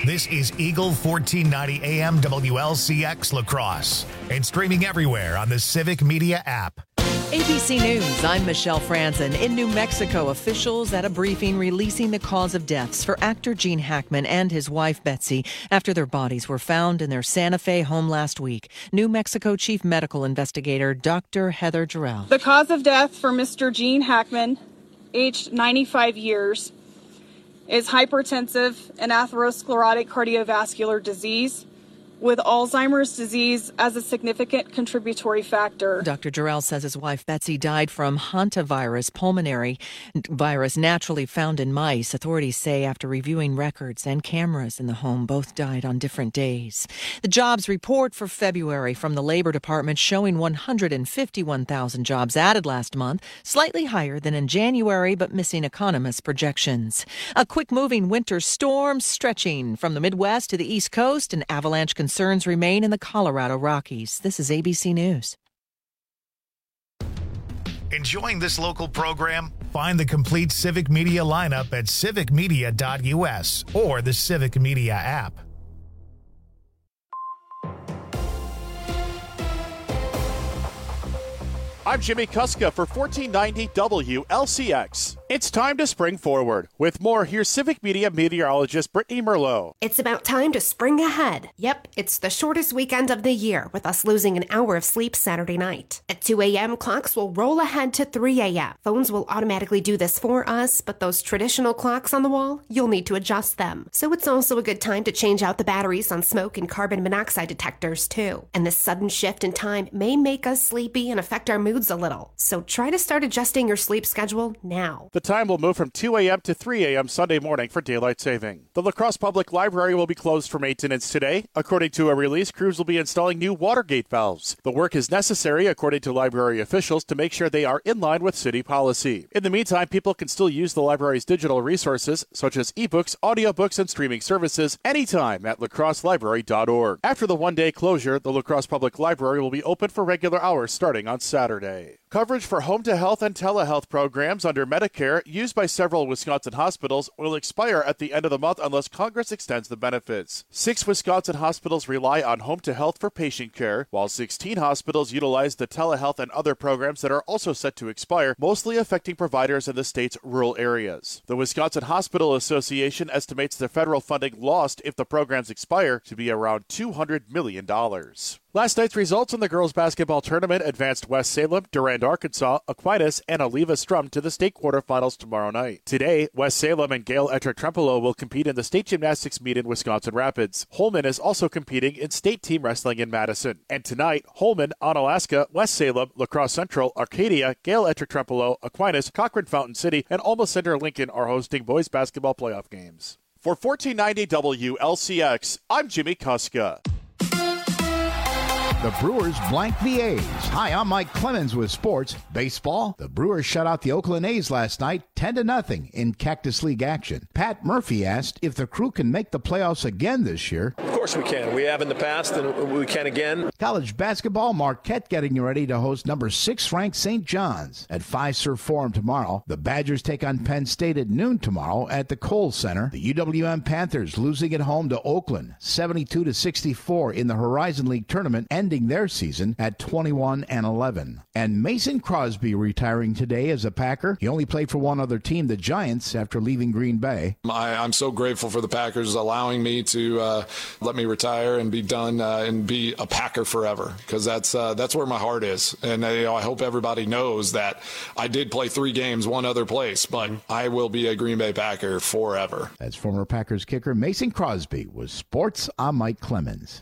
This is Eagle 1490 AM WLCX La Crosse and streaming everywhere on the Civic Media app. ABC News, I'm Michelle Franzen. In New Mexico, officials at a briefing releasing the cause of deaths for actor Gene Hackman and his wife Betsy after their bodies were found in their Santa Fe home last week. New Mexico Chief Medical Investigator Dr. Heather Jarrell. The cause of death for Mr. Gene Hackman, aged 95 years, is hypertensive and atherosclerotic cardiovascular disease with Alzheimer's disease as a significant contributory factor. Dr. Jarrell says his wife Betsy died from hantavirus, pulmonary virus naturally found in mice. Authorities say after reviewing records and cameras in the home, both died on different days. The jobs report for February from the Labor Department showing 151,000 jobs added last month, slightly higher than in January, but missing economists' projections. A quick-moving winter storm stretching from the Midwest to the East Coast, and avalanche concerns remain in the Colorado Rockies. This is ABC News. Enjoying this local program? Find the complete Civic Media lineup at civicmedia.us or the Civic Media app. I'm Jimmy Kuska for 1490 WLCX. It's time to spring forward. With more, here's Civic Media meteorologist Brittany Merlot. It's about time to spring ahead. Yep, it's the shortest weekend of the year, with us losing an hour of sleep Saturday night. At 2 a.m., clocks will roll ahead to 3 a.m. Phones will automatically do this for us, but those traditional clocks on the wall, you'll need to adjust them. So it's also a good time to change out the batteries on smoke and carbon monoxide detectors, too. And this sudden shift in time may make us sleepy and affect our moods a little. So try to start adjusting your sleep schedule now. The time will move from 2 a.m. to 3 a.m. Sunday morning for daylight saving. The La Crosse Public Library will be closed for maintenance today. According to a release, crews will be installing new water gate valves. The work is necessary, according to library officials, to make sure they are in line with city policy. In the meantime, people can still use the library's digital resources, such as ebooks, audiobooks, and streaming services, anytime at lacrosselibrary.org. After the one-day closure, the La Crosse Public Library will be open for regular hours starting on Saturday. Coverage for home-to-health and telehealth programs under Medicare used by several Wisconsin hospitals will expire at the end of the month unless Congress extends the benefits. 6 Wisconsin hospitals rely on home-to-health for patient care, while 16 hospitals utilize the telehealth and other programs that are also set to expire, mostly affecting providers in the state's rural areas. The Wisconsin Hospital Association estimates the federal funding lost if the programs expire to be around $200 million. Last night's results in the girls' basketball tournament advanced West Salem, Durand, Arkansas, Aquinas, and Oliva Strum to the state quarterfinals tomorrow night. Today, West Salem and Gale Ettrick Trempealeau will compete in the state gymnastics meet in Wisconsin Rapids. Holman is also competing in state team wrestling in Madison. And tonight, Holman, Onalaska, West Salem, La Crosse Central, Arcadia, Gale Ettrick Trempealeau, Aquinas, Cochrane Fountain City, and Alma Center Lincoln are hosting boys basketball playoff games. For 1490 WLCX, I'm Jimmy Kuska. The Brewers blank the A's. Hi, I'm Mike Clemens with sports. Baseball, the Brewers shut out the Oakland A's last night 10-0 in Cactus League action. Pat Murphy asked if the Crew can make the playoffs again this year. Of course we can. We have in the past and we can again. College basketball, Marquette getting ready to host number 6 ranked St. John's at Fiserv Forum tomorrow. The Badgers take on Penn State at noon tomorrow at the Kohl Center. The UWM Panthers losing at home to Oakland 72-64 in the Horizon League tournament, ending their season at 21-11. And Mason Crosby retiring today as a Packer. He only played for one other team, the Giants, after leaving Green Bay. I'm so grateful for the Packers allowing me to let me retire and be done and be a Packer forever, because that's where my heart is. And I hope everybody knows that I did play 3 games one other place, but I will be a Green Bay Packer forever. That's former Packers kicker Mason Crosby with Sports. I'm Mike Clemens.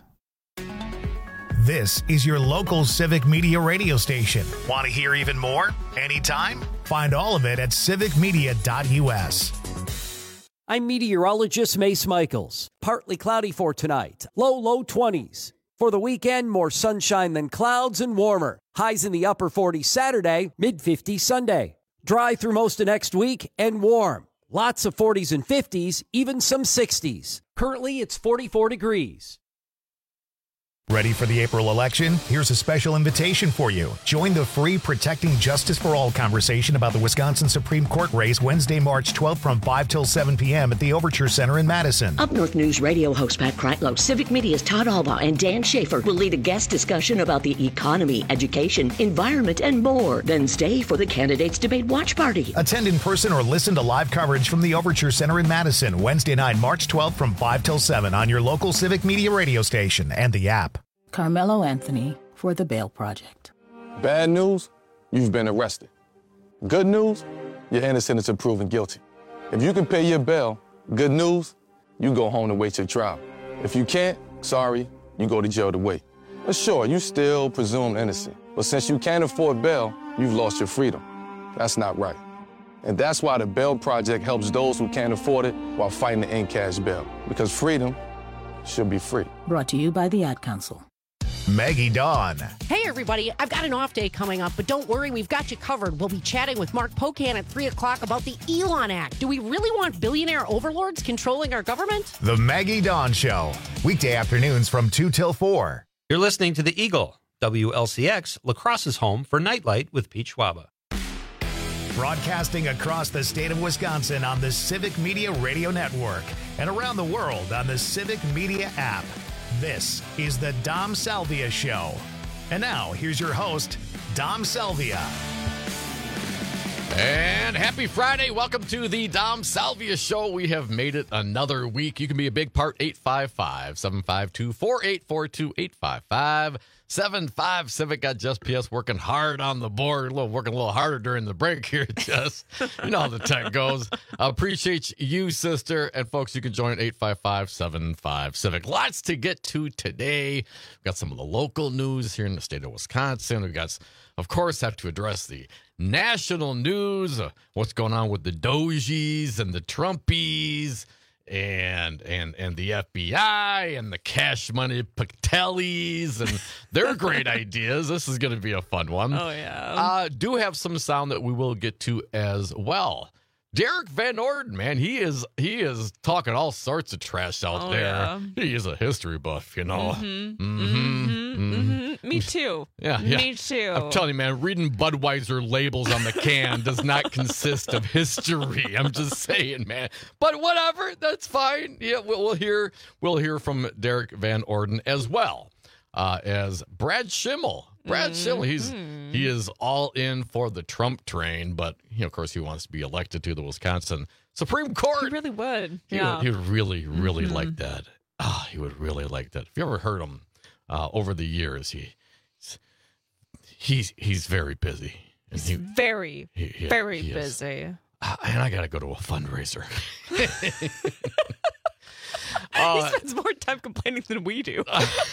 This is your local Civic Media radio station. Want to hear even more? Anytime? Find all of it at civicmedia.us. I'm meteorologist Mace Michaels. Partly cloudy for tonight. Low 20s. For the weekend, more sunshine than clouds and warmer. Highs in the upper 40s Saturday, mid-50s Sunday. Dry through most of next week and warm. Lots of 40s and 50s, even some 60s. Currently, it's 44 degrees. Ready for the April election? Here's a special invitation for you. Join the free Protecting Justice for All conversation about the Wisconsin Supreme Court race Wednesday, March 12th from 5 till 7 p.m. at the Overture Center in Madison. Up North News radio host Pat Kreitlow, Civic Media's Todd Alba, and Dan Schaefer will lead a guest discussion about the economy, education, environment, and more. Then stay for the Candidates Debate Watch Party. Attend in person or listen to live coverage from the Overture Center in Madison, Wednesday night, March 12th from 5 till 7 on your local Civic Media radio station and the app. Carmelo Anthony for the Bail Project. Bad news, you've been arrested. Good news, you're innocent until proven guilty. If you can pay your bail, good news, you go home to wait your trial. If you can't, sorry, you go to jail to wait. But sure, you still presumed innocent. But since you can't afford bail, you've lost your freedom. That's not right. And that's why the Bail Project helps those who can't afford it while fighting to end cash bail. Because freedom should be free. Brought to you by the Ad Council. Maggie Dawn. Hey, everybody. I've got an off day coming up, but don't worry, we've got you covered. We'll be chatting with Mark Pocan at 3 o'clock about the Elon Act. Do we really want billionaire overlords controlling our government? The Maggie Dawn Show. Weekday afternoons from 2 till 4. You're listening to The Eagle, WLCX, La Crosse's home for Nightlight with Pete Schwaba. Broadcasting across the state of Wisconsin on the Civic Media Radio Network and around the world on the Civic Media app. This is the Dom Salvia Show. And now, here's your host, Dom Salvia. And happy Friday. Welcome to the Dom Salvia Show. We have made it another week. You can be a big part, 855-752-4842, 855-75 Civic. Got Jess PS working hard on the board, working a little harder during the break here, Jess. You know how the tech goes. Appreciate you, sister. And folks, you can join 855-75 Civic. Lots to get to today. We've got some of the local news here in the state of Wisconsin. We've got, of course, have to address the national news, what's going on with the Dojies and the Trumpies and the FBI and the cash money Patelis and their great ideas. This is going to be a fun one. Oh, yeah. Do have some sound that we will get to as well. Derek Van Orden, man, he is talking all sorts of trash out there. Yeah. He is a history buff, you know. Me too. Yeah. Me too. I'm telling you, man, reading Budweiser labels on the can does not consist of history. I'm just saying, man. But whatever, that's fine. Yeah, we'll hear from Derek Van Orden as well as Brad Schimmel. Brad Schimmel, he is all in for the Trump train, but of course he wants to be elected to the Wisconsin Supreme Court. He really would. He would really, really like that. He would really like that. If you ever heard him over the years, he's very busy. And he's very busy. And I got to go to a fundraiser. He spends more time complaining than we do.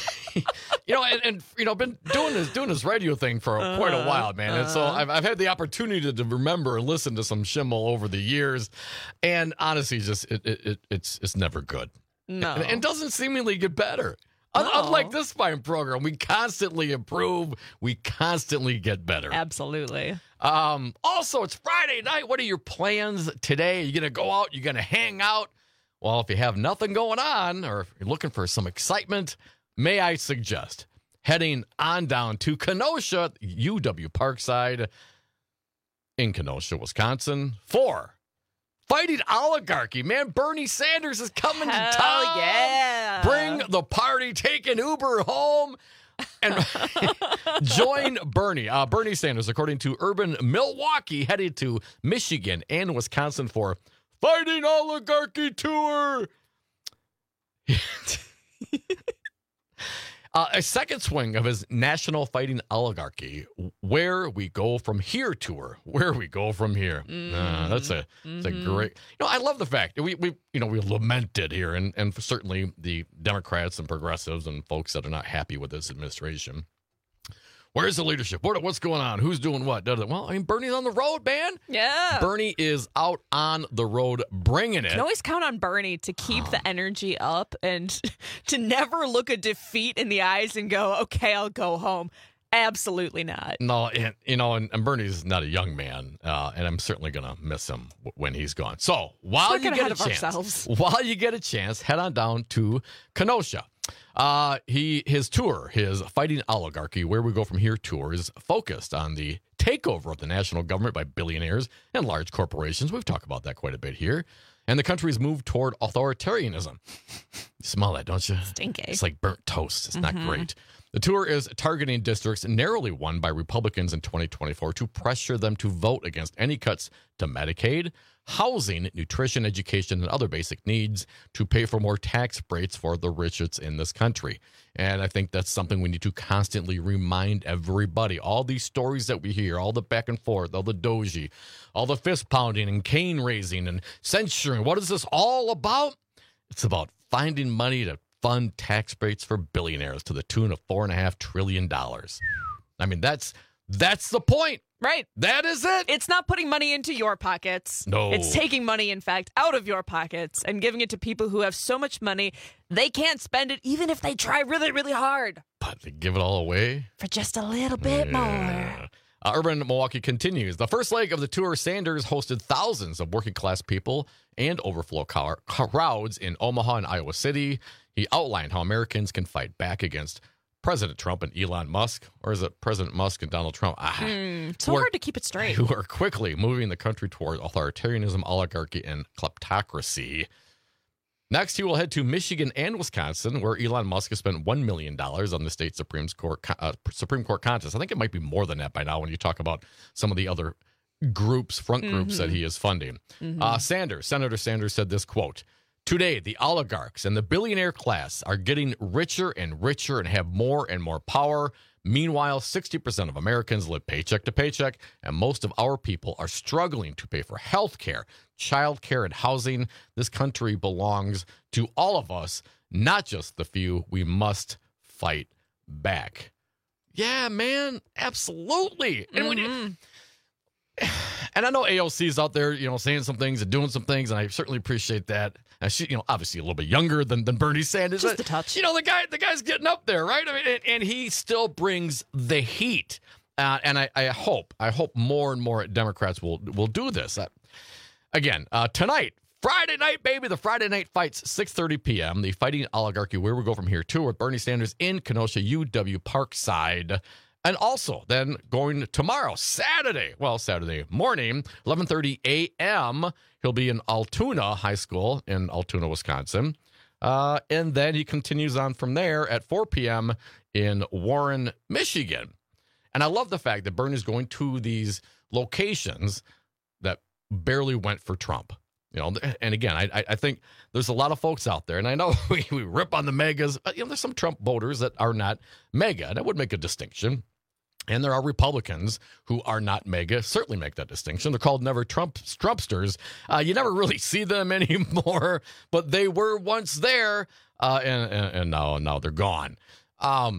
Been doing this radio thing for quite a while, man. And so I've had the opportunity to remember and listen to some Schimmel over the years, and honestly, just it's never good. No, and doesn't seemingly get better. No. Unlike this fine program, we constantly improve. We constantly get better. Absolutely. Also, it's Friday night. What are your plans today? Are you gonna go out? You gonna hang out? Well, if you have nothing going on, or if you're looking for some excitement, may I suggest heading on down to Kenosha, UW Parkside in Kenosha, Wisconsin, for Fighting Oligarchy. Man, Bernie Sanders is coming to town. Yeah. Bring the party, take an Uber home, and join Bernie. Bernie Sanders, according to Urban Milwaukee, headed to Michigan and Wisconsin for Fighting Oligarchy Tour. A second swing of his National Fighting Oligarchy, Where We Go From Here tour. Where we go from here. That's a great. I love the fact that we lamented here, and certainly the Democrats and progressives and folks that are not happy with this administration. Where's the leadership? What's going on? Who's doing what? Well, Bernie's on the road, man. Yeah. Bernie is out on the road bringing it. You can always count on Bernie to keep the energy up and to never look a defeat in the eyes and go, okay, I'll go home. Absolutely not. No, and Bernie's not a young man, and I'm certainly going to miss him when he's gone. So while you get a chance, head on down to Kenosha. His tour, his Fighting Oligarchy, Where We Go From Here tour, is focused on the takeover of the national government by billionaires and large corporations. We've talked about that quite a bit here. And the country's move toward authoritarianism. You smell that, don't you? Stinky. It's like burnt toast. It's not great. The tour is targeting districts narrowly won by Republicans in 2024 to pressure them to vote against any cuts to Medicaid, housing, nutrition, education, and other basic needs to pay for more tax breaks for the richest in this country. And I think that's something we need to constantly remind everybody. All these stories that we hear, all the back and forth, all the doji, all the fist pounding and cane raising and censuring. What is this all about? It's about finding money to fund tax breaks for billionaires to the tune of $4.5 trillion. I mean, that's the point. Right. That is it. It's not putting money into your pockets. No. It's taking money, in fact, out of your pockets and giving it to people who have so much money they can't spend it even if they try really, really hard. But they give it all away For just a little bit more. Urban Milwaukee continues. The first leg of the tour, Sanders hosted thousands of working class people and overflow crowds in Omaha and Iowa City. He outlined how Americans can fight back against President Trump and Elon Musk, or is it President Musk and Donald Trump? So hard to keep it straight. Who are quickly moving the country toward authoritarianism, oligarchy, and kleptocracy. Next, he will head to Michigan and Wisconsin, where Elon Musk has spent $1 million on the state Supreme Court contest. I think it might be more than that by now when you talk about some of the other front groups that he is funding. Senator Sanders said this, quote, "Today, the oligarchs and the billionaire class are getting richer and richer and have more and more power. Meanwhile, 60% of Americans live paycheck to paycheck, and most of our people are struggling to pay for health care, child care, and housing. This country belongs to all of us, not just the few. We must fight back." Yeah, man, absolutely. And I know AOC's out there, saying some things and doing some things, and I certainly appreciate that. And she, obviously a little bit younger than Bernie Sanders. Just a touch. The guy's getting up there, right? I mean, and he still brings the heat. And I hope more and more Democrats will do this. Again, tonight, Friday night, baby, the Friday night fights, 6:30 p.m. The Fighting Oligarchy, Where We Go From Here tour with Bernie Sanders in Kenosha, UW Parkside. And also, then going tomorrow, Saturday morning, 11:30 a.m., he'll be in Altoona High School in Altoona, Wisconsin. And then he continues on from there at 4 p.m. in Warren, Michigan. And I love the fact that Bernie's going to these locations that barely went for Trump. And again, I think there's a lot of folks out there, and I know we rip on the megas, but there's some Trump voters that are not mega, and I would make a distinction. And there are Republicans who are not mega, certainly make that distinction. They're called never Trumpsters. You never really see them anymore, but they were once there, and now they're gone. I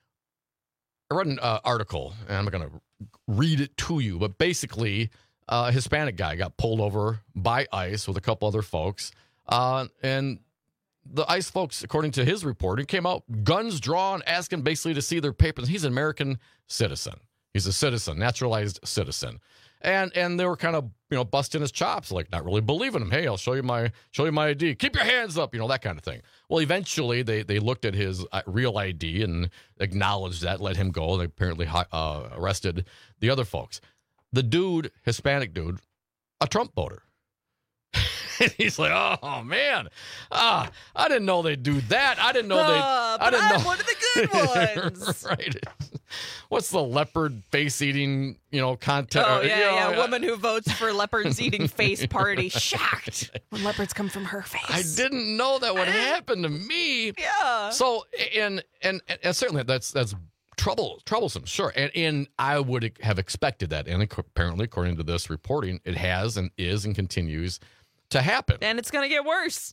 read an article, and I'm going to read it to you, but basically, a Hispanic guy got pulled over by ICE with a couple other folks, and the ICE folks, according to his reporting, came out, guns drawn, asking basically to see their papers. He's an American citizen. He's a citizen, naturalized citizen. And they were kind of, busting his chops, like not really believing him. Hey, I'll show you my ID. Keep your hands up, that kind of thing. Well, eventually they looked at his real ID and acknowledged that, let him go. They apparently arrested the other folks. The dude, Hispanic dude, a Trump voter. He's like, oh man, I didn't know they'd do that. I didn't know I'm one of the good ones. Right? What's the leopard face eating, contest? Oh yeah. Woman who votes for leopards eating face party, shocked when leopards come from her face. I didn't know that would happen to me. Yeah. So and certainly that's troublesome, sure. And I would have expected that. And apparently, according to this reporting, it has and is and continues to happen. And it's going to get worse.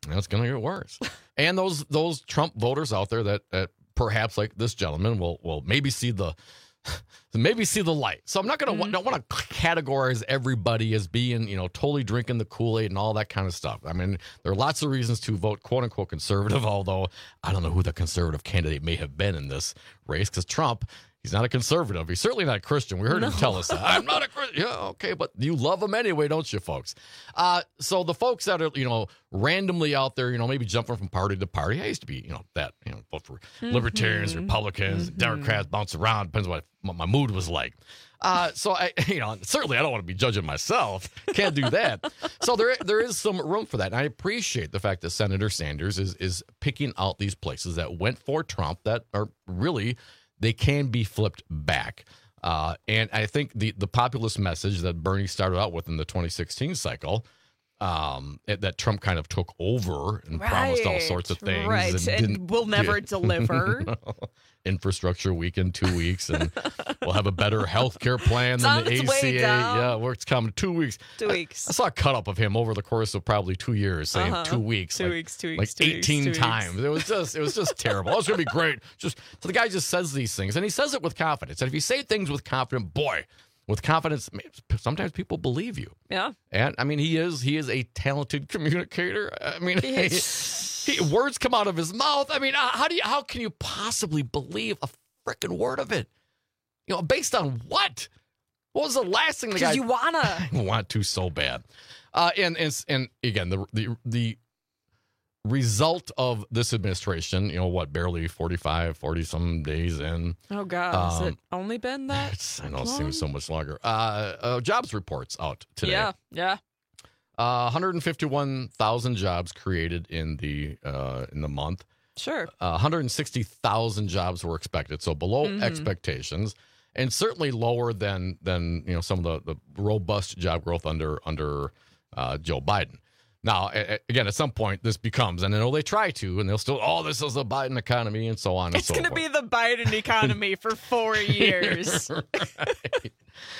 And those Trump voters out there that perhaps, like this gentleman, will maybe see the maybe see the light. So I'm not going to don't want to categorize everybody as being, totally drinking the Kool-Aid and all that kind of stuff. I mean, there are lots of reasons to vote quote unquote conservative, although I don't know who the conservative candidate may have been in this race, because Trump, he's not a conservative. He's certainly not a Christian. We heard him tell us that. I'm not a Christian. Yeah, okay, but you love him anyway, don't you, folks? So the folks that are, randomly out there, maybe jumping from party to party. I used to be, vote for libertarians, Republicans, Democrats, bounce around. Depends on what my mood was like. So I, certainly I don't want to be judging myself. Can't do that. So there is some room for that. And I appreciate the fact that Senator Sanders is picking out these places that went for Trump that are really, they can be flipped back. And I think the populist message that Bernie started out with in the 2016 cycle, that Trump kind of took over and promised all sorts of things. Right, and will never deliver. Infrastructure week in 2 weeks, and we'll have a better health care plan than the ACA. Yeah, it's coming 2 weeks. 2 weeks. I saw a cut-up of him over the course of probably 2 years saying 2 weeks. 2 weeks, 2 weeks. Like 18 times. It was just terrible. Oh, it's going to be great. So the guy just says these things, and he says it with confidence. And if you say things with confidence, with confidence, sometimes people believe you. Yeah. And I mean, he is a talented communicator. I mean, words come out of his mouth. I mean, how can you possibly believe a freaking word of it? Based on what? What was the last thing the guy? Because you wanna. I want to so bad. And again, the result of this administration, barely 40 some days in. Oh God, has it only been that? I know it seems so much longer. Jobs reports out today. Yeah. 151,000 jobs created in the month. Sure. 160,000 jobs were expected, so below expectations, and certainly lower than some of the robust job growth under Joe Biden. Now, again, at some point, this becomes, and I know they try to, and they'll still, this is the Biden economy, and so on and so forth. It's going to be the Biden economy for 4 years. Right.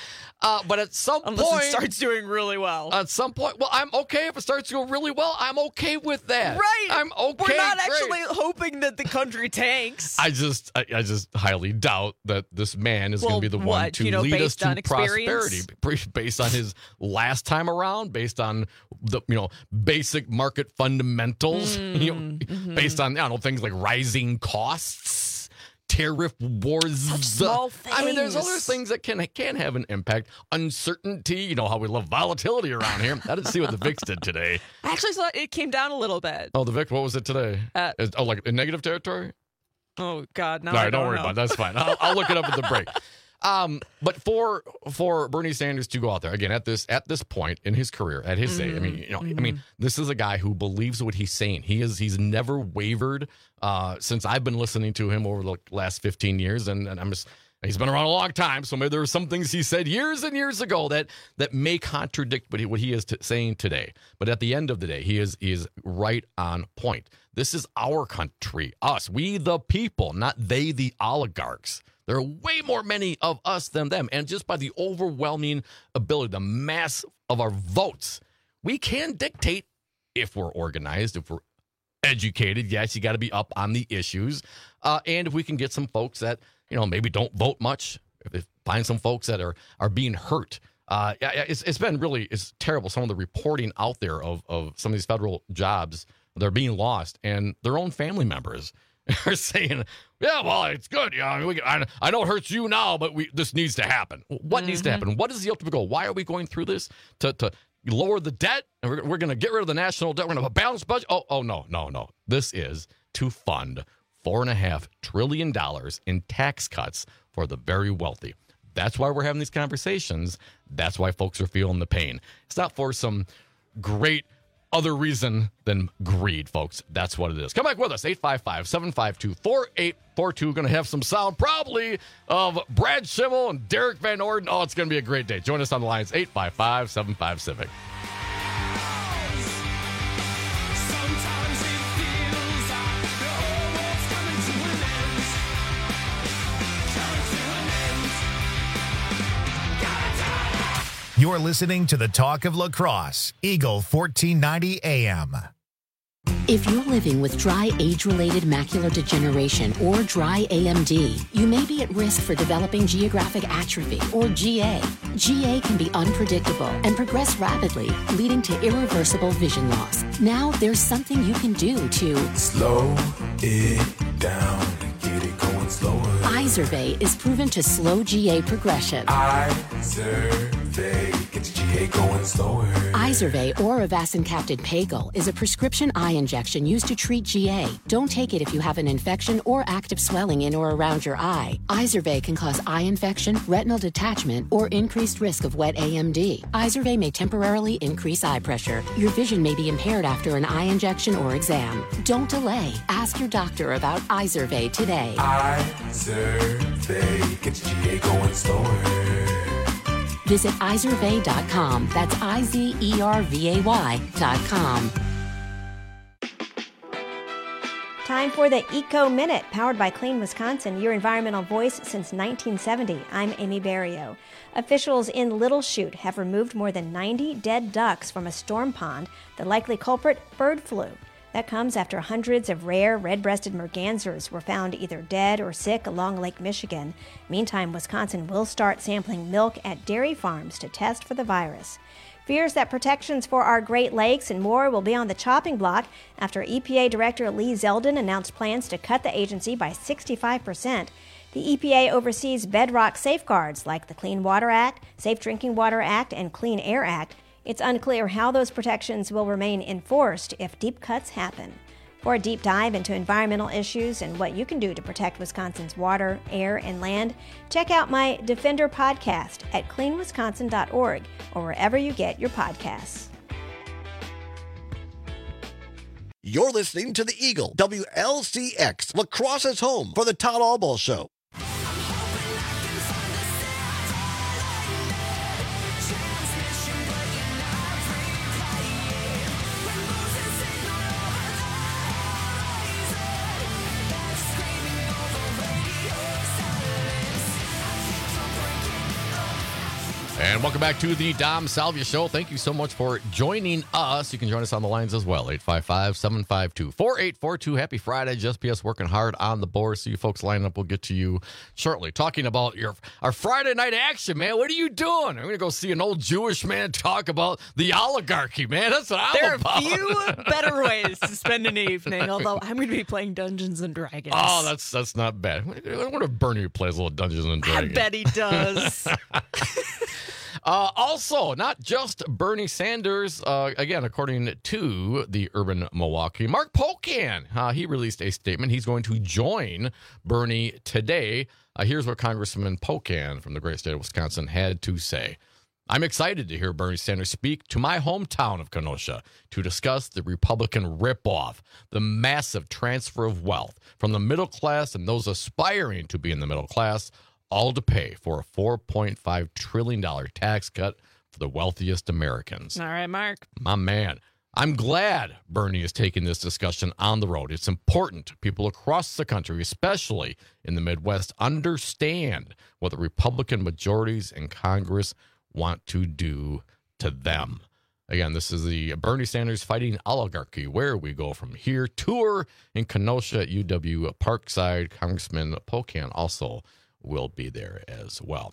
But at some point, it starts doing really well. At some point, well, I'm okay if it starts doing really well. I'm okay with that. Right. I'm okay. We're not actually hoping that the country tanks. I just highly doubt that this man is going to be the one to lead us to prosperity, based on his last time around, based on the basic market fundamentals, based on things like rising costs. Tariff wars. Such small things. I mean, there's other things that can have an impact. Uncertainty. You know how we love volatility around here. I didn't see what the VIX did today. I actually thought it came down a little bit. Oh, the VIX. What was it today? Like in negative territory? Oh God, no. All right, don't worry about it. That's fine. I'll look it up at the break. But for Bernie Sanders to go out there again at this point in his career, at his age, I mean, this is a guy who believes what he's saying. He's never wavered since I've been listening to him over the last 15 years, and he's been around a long time. So maybe there are some things he said years and years ago that may contradict what he is saying today. But at the end of the day, he is right on point. This is our country, us, we the people, not they the oligarchs. There are way more many of us than them. And just by the overwhelming ability, the mass of our votes, we can dictate if we're organized, if we're educated. Yes, you got to be up on the issues. And if we can get some folks that, maybe don't vote much, if find some folks that are being hurt. It's been it's terrible. Some of the reporting out there of some of these federal jobs, they're being lost, and their own family members are saying, yeah, well, it's good. I know it hurts you now, but this needs to happen. What needs to happen? What is the ultimate goal? Why are we going through this? To lower the debt? And we're going to get rid of the national debt. We're going to have a balanced budget? Oh, no. This is to fund $4.5 trillion in tax cuts for the very wealthy. That's why we're having these conversations. That's why folks are feeling the pain. It's not for some great other reason than greed, folks. That's what it is. Come back with us, 855-752-4842. Going to have some sound probably of Brad Schimmel and Derek Van Orden. Oh, it's going to be a great day. Join us on the lines, 855-75-CIVIC. You're listening to the Talk of La Crosse, Eagle 1490 AM. If you're living with dry age-related macular degeneration or dry AMD, you may be at risk for developing geographic atrophy or GA. GA can be unpredictable and progress rapidly, leading to irreversible vision loss. Now there's something you can do to slow it down and get it going slower. Izervay is proven to slow GA progression. Izervay gets GA going slower. Izervay or avacincaptad pagel is a prescription eye injection used to treat GA. Don't take it if you have an infection or active swelling in or around your eye. Izervay can cause eye infection, retinal detachment, or increased risk of wet AMD. Izervay may temporarily increase eye pressure. Your vision may be impaired after an eye injection or exam. Don't delay. Ask your doctor about Izervay today. Izervay gets GA going slower. Visit Izervay.com. That's IZERVAY.com. Time for the Eco Minute, powered by Clean Wisconsin, your environmental voice since 1970. I'm Amy Barrio. Officials in Little Chute have removed more than 90 dead ducks from a storm pond. The likely culprit, bird flu. That comes after hundreds of rare red-breasted mergansers were found either dead or sick along Lake Michigan. Meantime, Wisconsin will start sampling milk at dairy farms to test for the virus. Fears that protections for our Great Lakes and more will be on the chopping block after EPA Director Lee Zeldin announced plans to cut the agency by 65%. The EPA oversees bedrock safeguards like the Clean Water Act, Safe Drinking Water Act, and Clean Air Act. It's unclear how those protections will remain enforced if deep cuts happen. For a deep dive into environmental issues and what you can do to protect Wisconsin's water, air, and land, check out my Defender podcast at cleanwisconsin.org or wherever you get your podcasts. You're listening to The Eagle, WLCX, La Crosse's home for the Todd Albaugh Show. And welcome back to the Dom Salvia Show. Thank you so much for joining us. You can join us on the lines as well, 855-752-4842. Happy Friday. Just PS working hard on the board. So you folks line up. We'll get to you shortly. Talking about our Friday night action, man. What are you doing? I'm going to go see an old Jewish man talk about the oligarchy, man. That's what I'm about. There are few better ways to spend an evening, although I'm going to be playing Dungeons & Dragons. Oh, that's not bad. I wonder if Bernie plays a little Dungeons & Dragons. I bet he does. Also, not just Bernie Sanders, again, according to the Urban Milwaukee, Mark Pocan, he released a statement. He's going to join Bernie today. Here's what Congressman Pocan from the great state of Wisconsin had to say. I'm excited to hear Bernie Sanders speak to my hometown of Kenosha to discuss the Republican ripoff, the massive transfer of wealth from the middle class and those aspiring to be in the middle class, all to pay for a $4.5 trillion tax cut for the wealthiest Americans. All right, Mark. My man. I'm glad Bernie is taking this discussion on the road. It's important people across the country, especially in the Midwest, understand what the Republican majorities in Congress want to do to them. Again, this is the Bernie Sanders Fighting Oligarchy, where we go from here. Tour in Kenosha at UW Parkside. Congressman Pocan also will be there as well.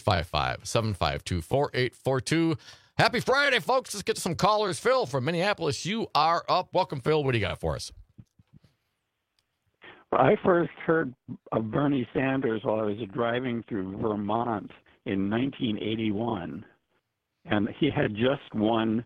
855-752-4842. Happy Friday, folks. Let's get to some callers. Phil from Minneapolis, you are up. Welcome, Phil. What do you got for us? Well, I first heard of Bernie Sanders while I was driving through Vermont in 1981, and he had just won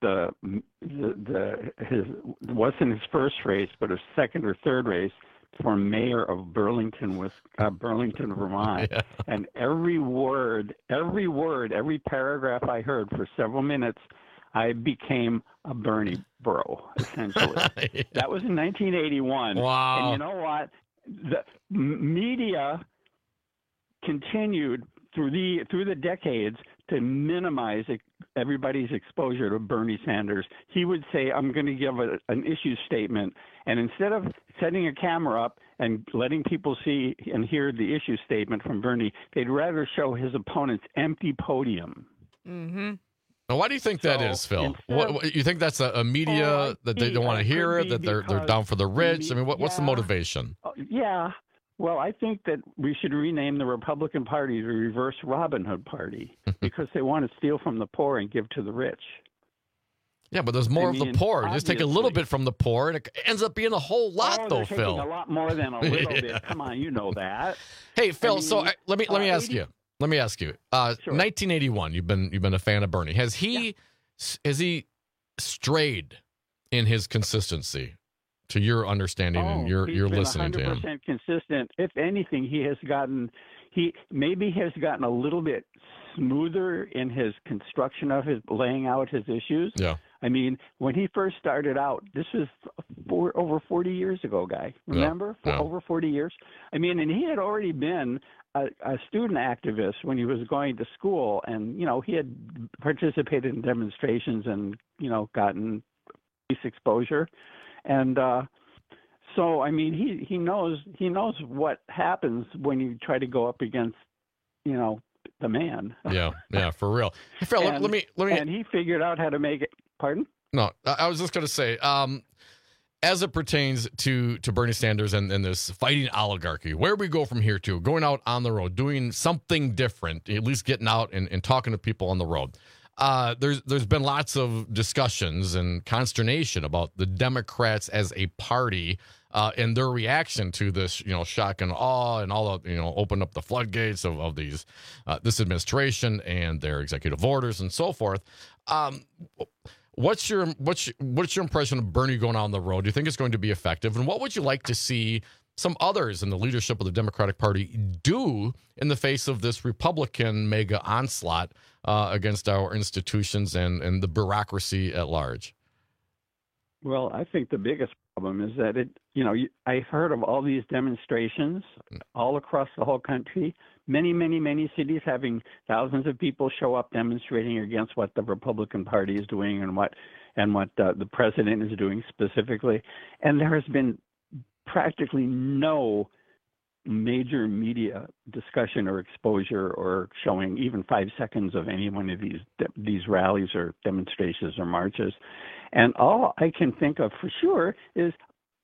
his wasn't his first race, but his second or third race for mayor of Burlington, Vermont. Yeah. And every word, every paragraph I heard for several minutes, I became a Bernie bro, essentially. Yeah. That was in 1981. Wow. And you know what? The media continued through the decades to minimize everybody's exposure to Bernie Sanders. He would say, I'm going to give an issue statement. And instead of setting a camera up and letting people see and hear the issue statement from Bernie, they'd rather show his opponent's empty podium. Mm-hmm. Now, why do you think that is, Phil? What, you think that's a media that they don't want to hear it, that they're down for the rich? I mean, what's the motivation? Yeah. Well, I think that we should rename the Republican Party the Reverse Robin Hood Party because they want to steal from the poor and give to the rich. Yeah, but there's more of the poor. Just take a little bit from the poor, and it ends up being a whole lot, though, Phil. A lot more than a little bit. Come on, you know that. Hey, Phil. Let me ask you. Let me ask you. 1981. You've been a fan of Bernie. Has he strayed in his consistency, to your understanding and your listening to him? 100% consistent. If anything, he has gotten a little bit smoother in his construction of his laying out his issues. Yeah. I mean, when he first started out, this was over 40 years ago, guy. Remember? Over 40 years. I mean, and he had already been a student activist when he was going to school, and he had participated in demonstrations and gotten police exposure, and so I mean he knows what happens when you try to go up against the man. Yeah, for real. Hey, Phil, let me. And he figured out how to make it. Pardon? No, I was just going to say, as it pertains to Bernie Sanders and this fighting oligarchy, where we go from here to going out on the road, doing something different, at least getting out and talking to people on the road. There's been lots of discussions and consternation about the Democrats as a party and their reaction to this, shock and awe and all of, open up the floodgates of these this administration and their executive orders and so forth. What's your impression of Bernie going out on the road? Do you think it's going to be effective? And what would you like to see some others in the leadership of the Democratic Party do in the face of this Republican mega onslaught against our institutions and the bureaucracy at large? Well, I think the biggest problem is that I've heard of all these demonstrations all across the whole country. Many, many, many cities having thousands of people show up demonstrating against what the Republican Party is doing and what the president is doing specifically. And there has been practically no major media discussion or exposure or showing even 5 seconds of any one of these rallies or demonstrations or marches. And all I can think of for sure is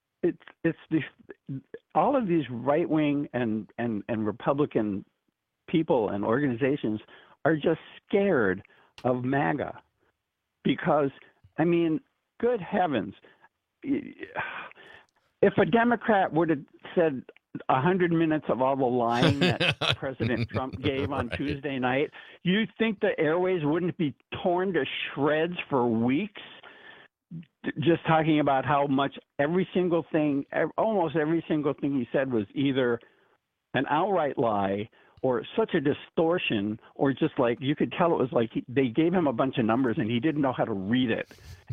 all of these right-wing and Republican people and organizations are just scared of MAGA because, I mean, good heavens, if a Democrat would have said 100 minutes of all the lying that President Trump gave on Tuesday night, you think the airways wouldn't be torn to shreds for weeks? Just talking about how much almost every single thing he said was either an outright lie or such a distortion, or just like you could tell it was like they gave him a bunch of numbers and he didn't know how to read it.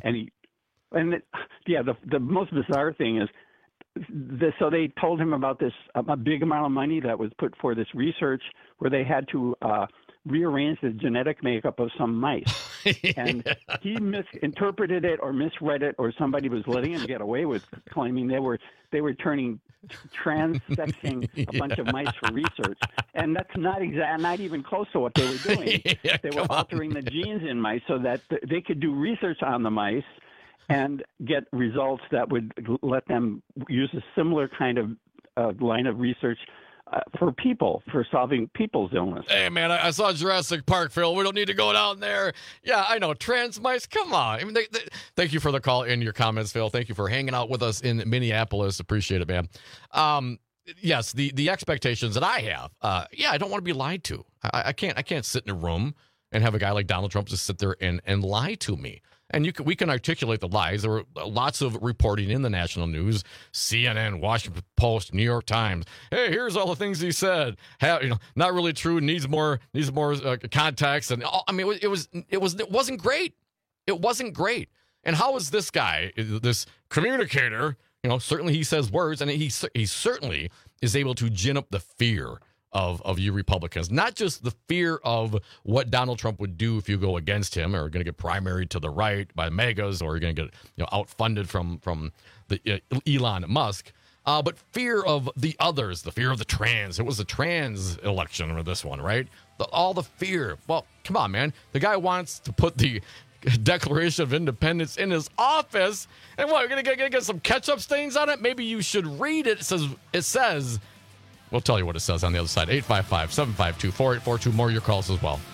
The most bizarre thing is, so they told him about this a big amount of money that was put for this research where they had to rearrange the genetic makeup of some mice. And he misinterpreted it or misread it, or somebody was letting him get away with claiming they were transsexing a bunch of mice for research. And that's not even close to what they were doing. They were altering the genes in mice so that they could do research on the mice and get results that would let them use a similar kind of line of research for people, for solving people's illness. Hey, man, I saw Jurassic Park, Phil. We don't need to go down there. Yeah, I know. Trans mice, come on. I mean, thank you for the call and your comments, Phil. Thank you for hanging out with us in Minneapolis. Appreciate it, man. Yes, the expectations that I have, I don't want to be lied to. I can't sit in a room and have a guy like Donald Trump just sit there and lie to me. And we can articulate the lies. There were lots of reporting in the national news, CNN, Washington Post, New York Times. Hey, here's all the things he said. Not really true. Needs more context. And I mean, it wasn't great. It wasn't great. And how is this guy, this communicator? Certainly he says words, and he certainly is able to gin up the fear of you Republicans, not just the fear of what Donald Trump would do if you go against him, or going to get primaried to the right by MAGAs, or you're going to get outfunded from the Elon Musk. But fear of the others, the fear of the trans. It was the trans election or this one, right? All the fear. Well, come on, man. The guy wants to put the Declaration of Independence in his office. And what, you're going to get some ketchup stains on it? Maybe you should read it. It says, we'll tell you what it says on the other side. 855-752-4842. More of your calls as well.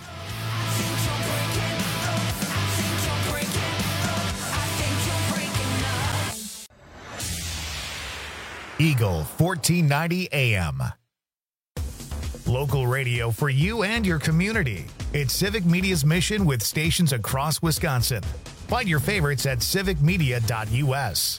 Eagle 1490 AM. Local radio for you and your community. It's Civic Media's mission with stations across Wisconsin. Find your favorites at civicmedia.us.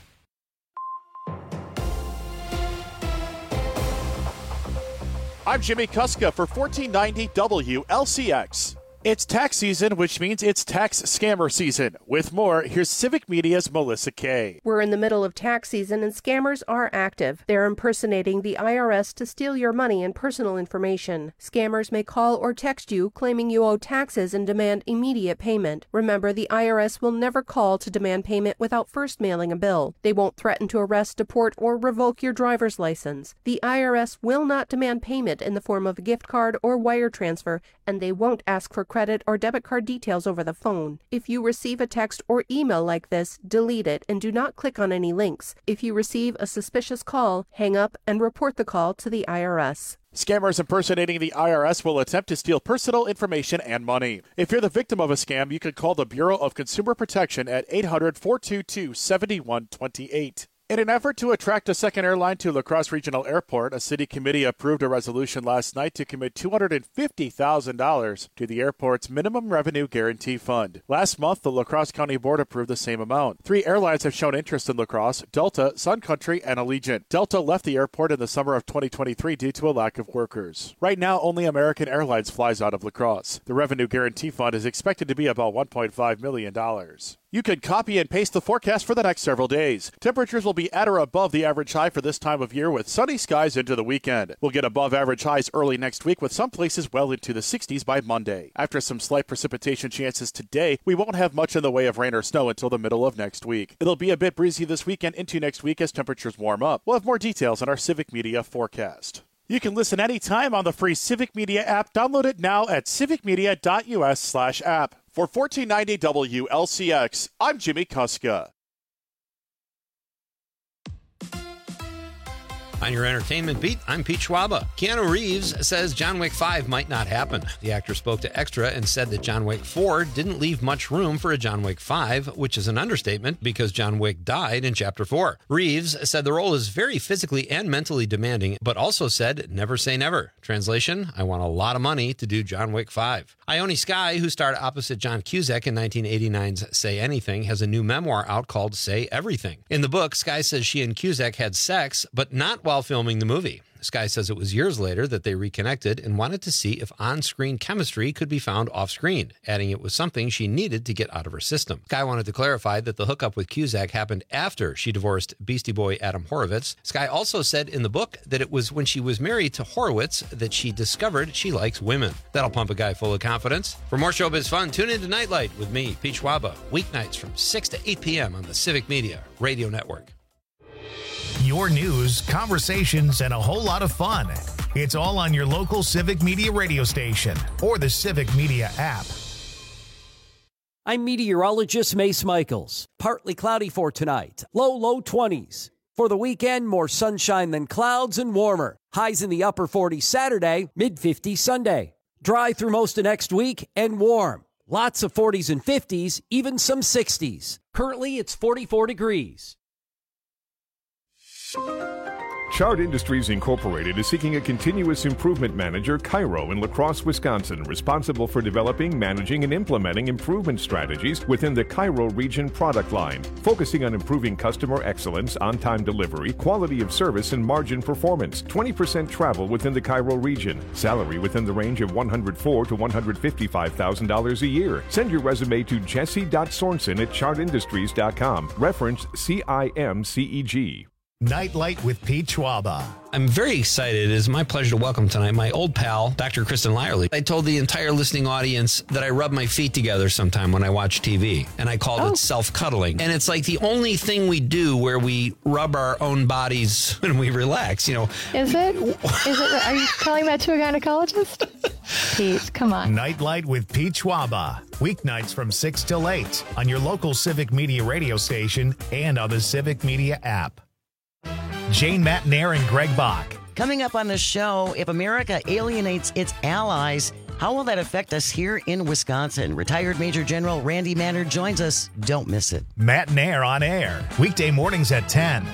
I'm Jimmy Kuska for 1490 WLCX. It's tax season, which means it's tax scammer season. With more, here's Civic Media's Melissa Kay. We're in the middle of tax season and scammers are active. They're impersonating the IRS to steal your money and personal information. Scammers may call or text you claiming you owe taxes and demand immediate payment. Remember, the IRS will never call to demand payment without first mailing a bill. They won't threaten to arrest, deport, or revoke your driver's license. The IRS will not demand payment in the form of a gift card or wire transfer, and they won't ask for credit or debit card details over the phone. If you receive a text or email like this, delete it and do not click on any links. If you receive a suspicious call, hang up and report the call to the IRS. Scammers impersonating the IRS will attempt to steal personal information and money. If you're the victim of a scam, you can call the Bureau of Consumer Protection at 800-422-7128. In an effort to attract a second airline to La Crosse Regional Airport, a city committee approved a resolution last night to commit $250,000 to the airport's minimum revenue guarantee fund. Last month, the La Crosse County Board approved the same amount. 3 airlines have shown interest in La Crosse: Delta, Sun Country, and Allegiant. Delta left the airport in the summer of 2023 due to a lack of workers. Right now, only American Airlines flies out of La Crosse. The revenue guarantee fund is expected to be about $1.5 million. You can copy and paste the forecast for the next several days. Temperatures will be at or above the average high for this time of year with sunny skies into the weekend. We'll get above average highs early next week with some places well into the 60s by Monday. After some slight precipitation chances today, we won't have much in the way of rain or snow until the middle of next week. It'll be a bit breezy this weekend into next week as temperatures warm up. We'll have more details on our Civic Media forecast. You can listen anytime on the free Civic Media app. Download it now at civicmedia.us/app. For 1490 WLCX, I'm Jimmy Kuska. On your entertainment beat, I'm Pete Schwaba. Keanu Reeves says John Wick 5 might not happen. The actor spoke to Extra and said that John Wick 4 didn't leave much room for a John Wick 5, which is an understatement because John Wick died in Chapter 4. Reeves said the role is very physically and mentally demanding, but also said, never say never. Translation, I want a lot of money to do John Wick 5. Ione Skye, who starred opposite John Cusack in 1989's Say Anything, has a new memoir out called Say Everything. In the book, Skye says she and Cusack had sex, but not while filming the movie. Skye says it was years later that they reconnected and wanted to see if on-screen chemistry could be found off-screen, adding it was something she needed to get out of her system. Skye wanted to clarify that the hookup with Cusack happened after she divorced Beastie Boy Adam Horovitz. Skye also said in the book that it was when she was married to Horowitz that she discovered she likes women. That'll pump a guy full of confidence. For more showbiz fun, tune into Nightlight with me, Pete Schwaba, weeknights from 6 to 8 p.m. on the Civic Media Radio Network. Your news, conversations, and a whole lot of fun. It's all on your local Civic Media radio station or the Civic Media app. I'm meteorologist Mace Michaels. Partly cloudy for tonight. Low 20s. For the weekend, more sunshine than clouds and warmer. Highs in the upper 40s Saturday, mid-50s Sunday. Dry through most of next week and warm. Lots of 40s and 50s, even some 60s. Currently, it's 44 degrees. Chart Industries Incorporated is seeking a continuous improvement manager, Cairo, in La Crosse, Wisconsin, responsible for developing, managing, and implementing improvement strategies within the Cairo region product line, focusing on improving customer excellence, on-time delivery, quality of service, and margin performance. 20% travel within the Cairo region. Salary within the range of $104,000 to $155,000 a year. Send your resume to jesse.sorensen@chartindustries.com. Reference CIMCEG. Nightlight with Pete Schwaba. I'm very excited. It is my pleasure to welcome tonight my old pal, Dr. Kristen Lyerly. I told the entire listening audience that I rub my feet together sometime when I watch TV, and I called it self-cuddling. And it's like the only thing we do where we rub our own bodies when we relax, you know. Is it? Are you telling that to a gynecologist? Pete, come on. Nightlight with Pete Schwaba. Weeknights from 6 till 8 on your local Civic Media radio station and on the Civic Media app. Jane Matnair and Greg Bach. Coming up on the show, if America alienates its allies, how will that affect us here in Wisconsin? Retired Major General Randy Manner joins us. Don't miss it. Matnair on air. Weekday mornings at 10.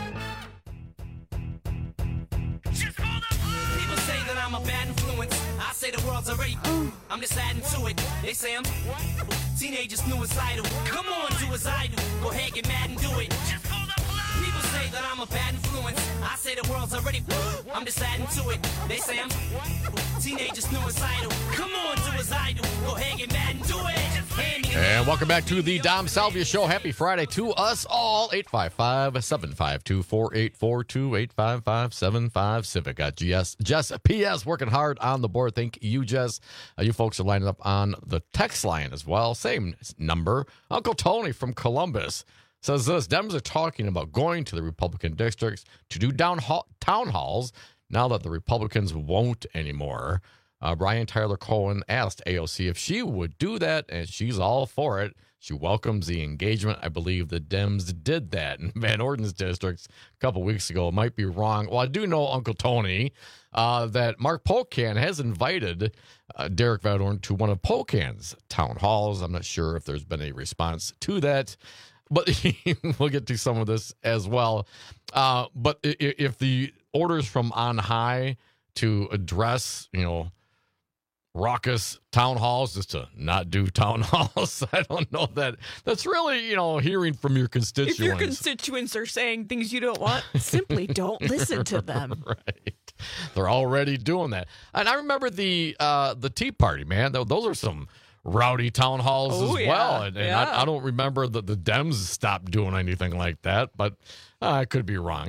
The world's already I'm just adding to it. They say I'm teenagers suicidal. Come on, do as I do. Go ahead, get mad and do it. People say that I'm a bad influence. I say the world's already I'm just adding to it. They say I'm teenagers suicidal. Come on, do as I do. Go ahead, get mad and do it. And welcome back to the Dom Salvia Show. Happy Friday to us all. 855-752-4842, 855-75-CIVIC. Got Jess P.S. working hard on the board. Thank you, Jess. You folks are lining up on the text line as well. Same number. Uncle Tony from Columbus says this: Dems are talking about going to the Republican districts to do town halls now that the Republicans won't anymore. Brian Tyler Cohen asked AOC if she would do that, and she's all for it. She welcomes the engagement. I believe the Dems did that in Van Orden's districts a couple weeks ago. It might be wrong. Well, I do know, Uncle Tony, that Mark Pocan has invited Derek Van Orden to one of Pocan's town halls. I'm not sure if there's been a response to that, but we'll get to some of this as well. But if the orders from on high to address, raucous town halls, just to not do town halls, I don't know that that's really, hearing from your constituents. If your constituents are saying things you don't want, simply don't listen to them. Right. They're already doing that. And I remember the Tea Party, man. Those are some rowdy town halls as well. And I don't remember that the Dems stopped doing anything like that, but I could be wrong.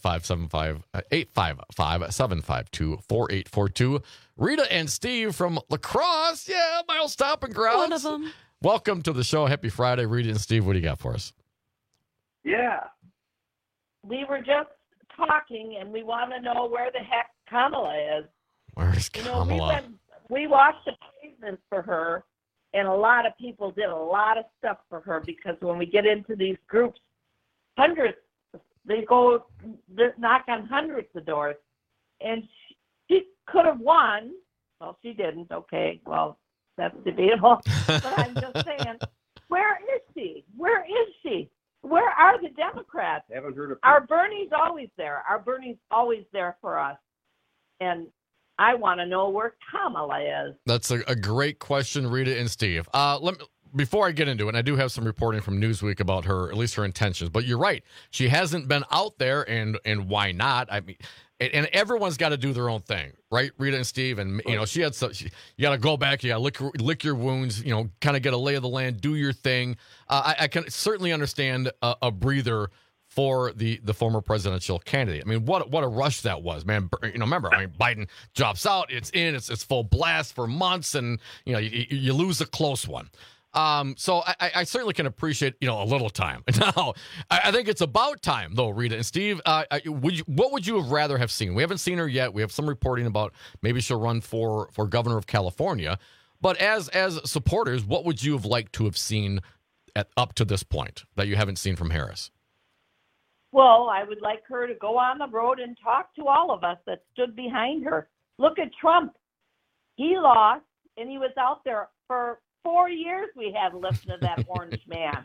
855-752-4842. Rita and Steve from La Crosse. Yeah, my old stomping grounds. One of them. Welcome to the show. Happy Friday, Rita and Steve. What do you got for us? Yeah. We were just talking, and we want to know where the heck Kamala is. Where's Kamala? We washed the pavements for her, and a lot of people did a lot of stuff for her, because when we get into these groups, hundreds, they knock on hundreds of doors, and she could have won. Well, she didn't. Okay, well, that's debatable. But I'm just saying, where is she? Where is she? Where are the Democrats? Haven't heard of Our Bernie's always there. Our Bernie's always there for us. And I want to know where Kamala is. That's a great question, Rita and Steve. Before I get into it, I do have some reporting from Newsweek about her, at least her intentions. But you're right. She hasn't been out there, and why not? I mean, and everyone's got to do their own thing, right, Rita and Steve? And, she had you got to go back, you got to lick your wounds, kind of get a lay of the land, do your thing. I can certainly understand a breather for the former presidential candidate. I mean, what a rush that was, man. Remember, Biden drops out, it's in, it's full blast for months, and, you lose a close one. So I certainly can appreciate, a little time. Now, I think it's about time, though, Rita and Steve. What would you have rather have seen? We haven't seen her yet. We have some reporting about maybe she'll run for governor of California. But as supporters, what would you have liked to have seen up to this point that you haven't seen from Harris? Well, I would like her to go on the road and talk to all of us that stood behind her. Look at Trump. He lost, and he was out there for 4 years. We had listened to that orange man.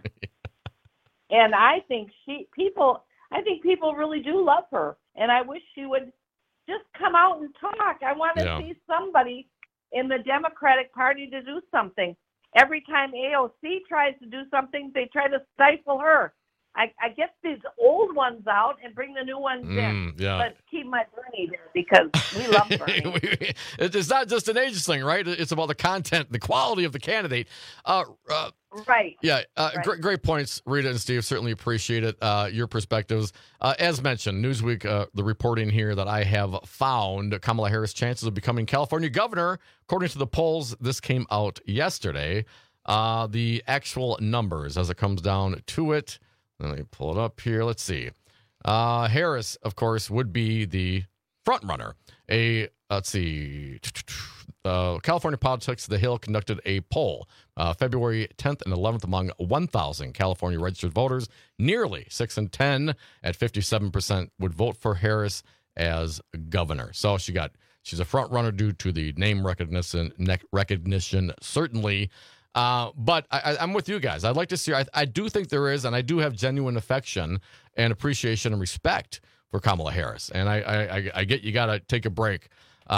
And I think people really do love her. And I wish she would just come out and talk. I want to see somebody in the Democratic Party to do something. Every time AOC tries to do something, they try to stifle her. I get these old ones out and bring the new ones in. Yeah. But keep my Bernie there, because we love Bernie. It's not just an age thing, right? It's about the content, the quality of the candidate. Right. Yeah, Right. great points, Rita and Steve. Certainly appreciate it. Your perspectives. As mentioned, Newsweek, the reporting here that I have found, Kamala Harris' chances of becoming California governor, according to the polls, this came out yesterday. The actual numbers as it comes down to it. Let me pull it up here. Let's see. Harris, of course, would be the front runner. Let's see. California Politics, The Hill conducted a poll February 10th and 11th among 1,000 California registered voters. Nearly 6 in 10 at 57% would vote for Harris as governor. So she's a front runner due to the name recognition certainly. But I'm with you guys. I'd like to see. I do think there is, and I do have genuine affection and appreciation and respect for Kamala Harris. And I get you got to take a break.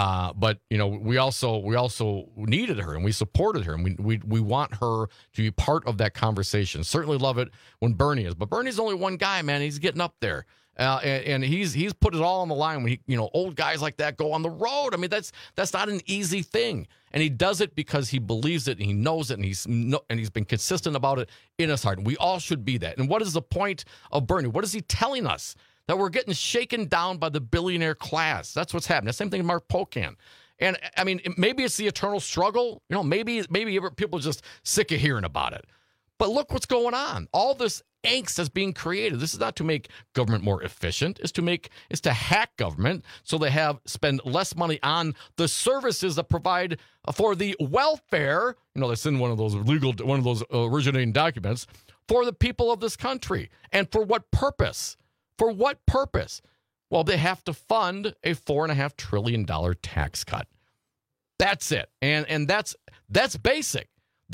But we also needed her and we supported her, and we want her to be part of that conversation. Certainly love it when Bernie is, but Bernie's only one guy, man. He's getting up there. And he's put it all on the line when old guys like that go on the road. I mean, that's not an easy thing. And he does it because he believes it and he knows it, and he's been consistent about it in his heart. And we all should be that. And what is the point of Bernie? What is he telling us? That we're getting shaken down by the billionaire class. That's what's happening. The same thing with Mark Pocan. And I mean, maybe it's the eternal struggle. Maybe people are just sick of hearing about it. But look what's going on. All this angst is being created. This is not to make government more efficient. It's to hack government so they spend less money on the services that provide for the welfare. That's in one of those originating documents for the people of this country. And for what purpose? For what purpose? Well, they have to fund a $4.5 trillion tax cut. That's it. And that's basic.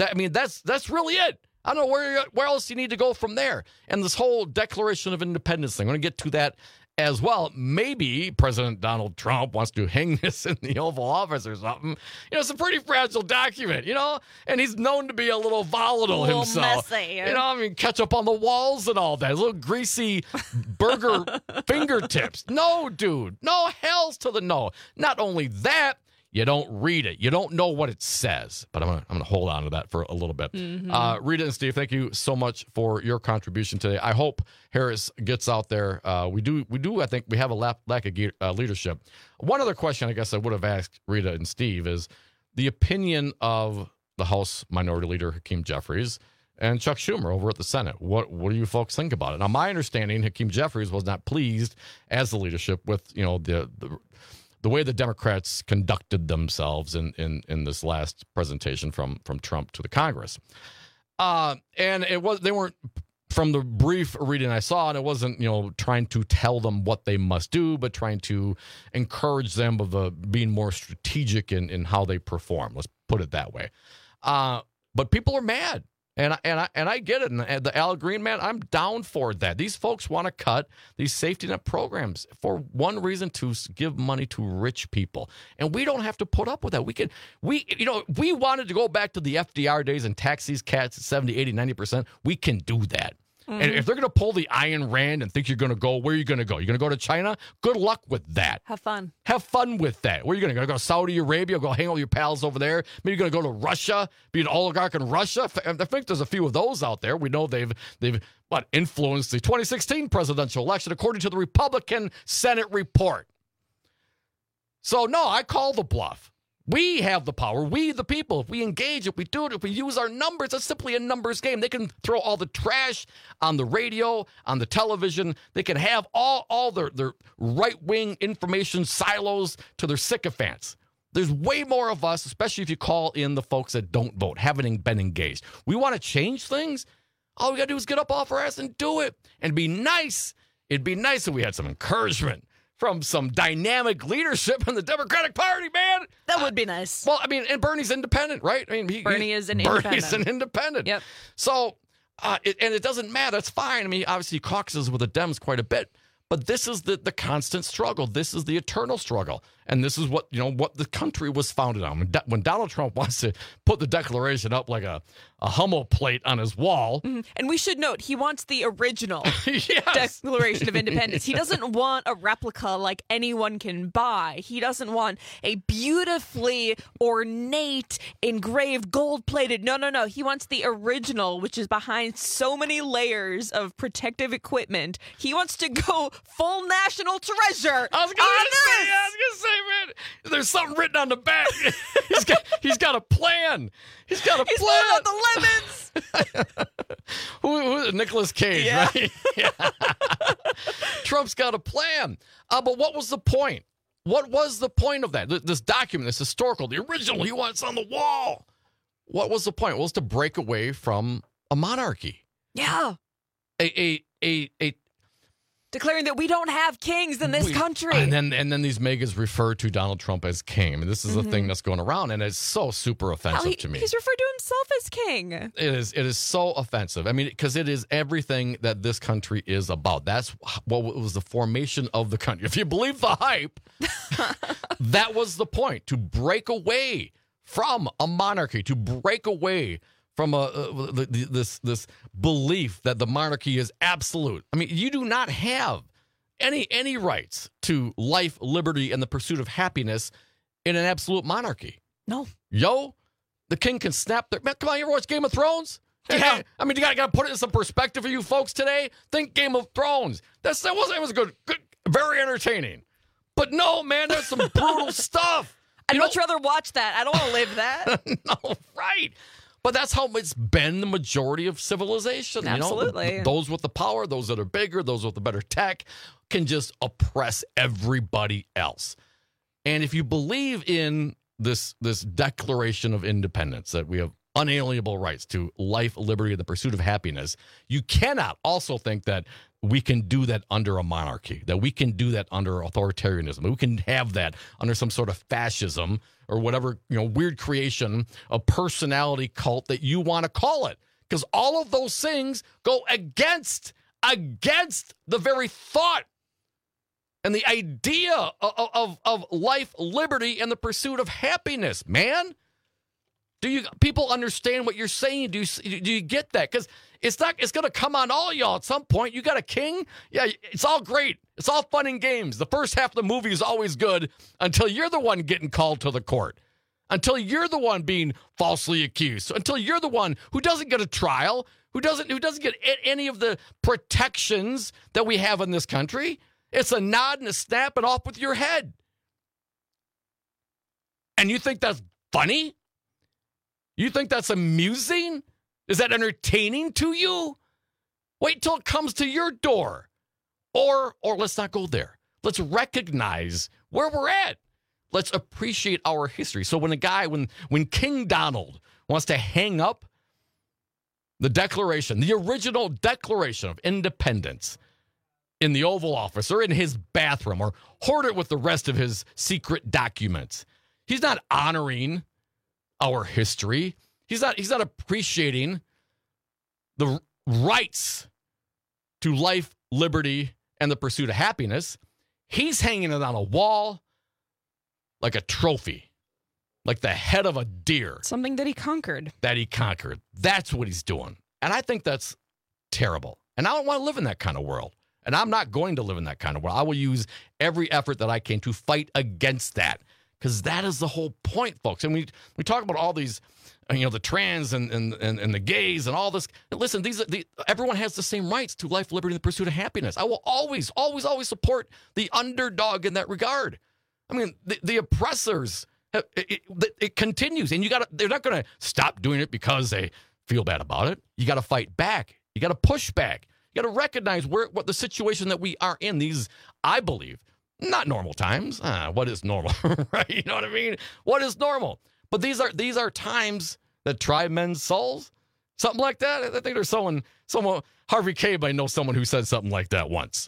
That's really it. I don't know where else you need to go from there. And this whole Declaration of Independence thing, I'm going to get to that as well. Maybe President Donald Trump wants to hang this in the Oval Office or something. It's a pretty fragile document, and he's known to be a little volatile himself. Messy. Ketchup on the walls and all that. A little greasy burger fingertips. No, dude. No, hells to the no. Not only that, you don't read it. You don't know what it says. But I'm gonna hold on to that for a little bit. Mm-hmm. Rita and Steve, thank you so much for your contribution today. I hope Harris gets out there. We do. I think we have a lack of leadership. One other question I guess I would have asked Rita and Steve is the opinion of the House Minority Leader Hakeem Jeffries and Chuck Schumer over at the Senate. What do you folks think about it? Now, my understanding, Hakeem Jeffries was not pleased as the leadership with the way the Democrats conducted themselves in this last presentation from Trump to the Congress. And they weren't, from the brief reading I saw, and it wasn't, trying to tell them what they must do, but trying to encourage them of being more strategic in how they perform. Let's put it that way. But people are mad. And I get it. And the Al Green, man, I'm down for that. These folks want to cut these safety net programs for one reason, to give money to rich people. And we don't have to put up with that. We wanted to go back to the FDR days and tax these cats at 70, 80, 90%. We can do that. Mm-hmm. And if they're going to pull the Ayn Rand and think you're going to go, where are you going to go? You're going to go to China? Good luck with that. Have fun. Have fun with that. Where are you going to go to Saudi Arabia? Go hang out with your pals over there? Maybe you're going to go to Russia, be an oligarch in Russia? I think there's a few of those out there. We know they've influenced the 2016 presidential election, according to the Republican Senate report. So, no, I call the bluff. We have the power. We, the people, if we engage, if we do it, if we use our numbers, it's simply a numbers game. They can throw all the trash on the radio, on the television. They can have all their right-wing information silos to their sycophants. There's way more of us, especially if you call in the folks that don't vote, haven't been engaged. We want to change things. All we got to do is get up off our ass and do it and be nice. It'd be nice if we had some encouragement from some dynamic leadership in the Democratic Party, man. That would be nice. Well, and Bernie's independent, right? Bernie is an independent. Yep. So, it doesn't matter. It's fine. Obviously, he caucuses with the Dems quite a bit. But this is the constant struggle. This is the eternal struggle. And this is what the country was founded on. When Donald Trump wants to put the Declaration up like a Hummel plate on his wall. Mm-hmm. And we should note, he wants the original Declaration of Independence. He doesn't want a replica like anyone can buy. He doesn't want a beautifully ornate, engraved, gold-plated. No. He wants the original, which is behind so many layers of protective equipment. He wants to go full national treasure. I was gonna say, man, there's something written on the back. he's got a plan. He's got a plan. He's pulling out the lemons. Who Nicolas Cage, right? Yeah. Trump's got a plan. But what was the point? What was the point of that? This document, this historical, the original, he wants on the wall. What was the point? Well, it was to break away from a monarchy. Yeah. A declaring that we don't have kings in this country. And then these megas refer to Donald Trump as king. I mean, this is a thing that's going around, and it's so super offensive to me. He's referred to himself as king. It is so offensive. I mean, because it is everything that this country is about. That's what was the formation of the country. If you believe the hype, that was the point, to break away from a monarchy, to break away from this belief that the monarchy is absolute. I mean, you do not have any rights to life, liberty, and the pursuit of happiness in an absolute monarchy. No. The king can snap their... Man, come on, you ever watch Game of Thrones? Yeah. I mean, you got to put it in some perspective for you folks today. Think Game of Thrones. That was good, very entertaining. But no, man, there's some brutal stuff. I'd much rather watch that. I don't want to live that. No, right. But that's how it's been the majority of civilization. Absolutely. Those with the power, those that are bigger, those with the better tech can just oppress everybody else. And if you believe in this Declaration of Independence, that we have unalienable rights to life, liberty, and the pursuit of happiness, you cannot also think that we can do that under a monarchy, that we can do that under authoritarianism, we can have that under some sort of fascism or whatever, weird creation, a personality cult that you want to call it. Because all of those things go against the very thought and the idea of life, liberty, and the pursuit of happiness, man. Do you people understand what you're saying? Do you get that? Because it's going to come on all y'all at some point. You got a king? Yeah, it's all great. It's all fun and games. The first half of the movie is always good until you're the one getting called to the court, until you're the one being falsely accused, until you're the one who doesn't get a trial, who doesn't get any of the protections that we have in this country. It's a nod and a snap and off with your head. And you think that's funny? You think that's amusing? Is that entertaining to you? Wait till it comes to your door. Or let's not go there. Let's recognize where we're at. Let's appreciate our history. So when King Donald wants to hang up the Declaration, the original Declaration of Independence in the Oval Office or in his bathroom or hoard it with the rest of his secret documents, he's not honoring our history. He's not appreciating the rights to life, liberty, and the pursuit of happiness. He's hanging it on a wall like a trophy, like the head of a deer. Something that he conquered. That's what he's doing. And I think that's terrible. And I don't want to live in that kind of world. And I'm not going to live in that kind of world. I will use every effort that I can to fight against that. Because that is the whole point, folks. And we talk about all these, the trans and the gays and all this. Listen, everyone has the same rights to life, liberty, and the pursuit of happiness. I will always, always, always support the underdog in that regard. I mean, the oppressors, it continues. And they're not going to stop doing it because they feel bad about it. You got to fight back. You got to push back. You got to recognize what the situation that we are in. These, I believe, not normal times. What is normal, right? You know what I mean? What is normal? But these are times that try men's souls. Something like that. I think there's someone, Harvey K might know someone who said something like that once.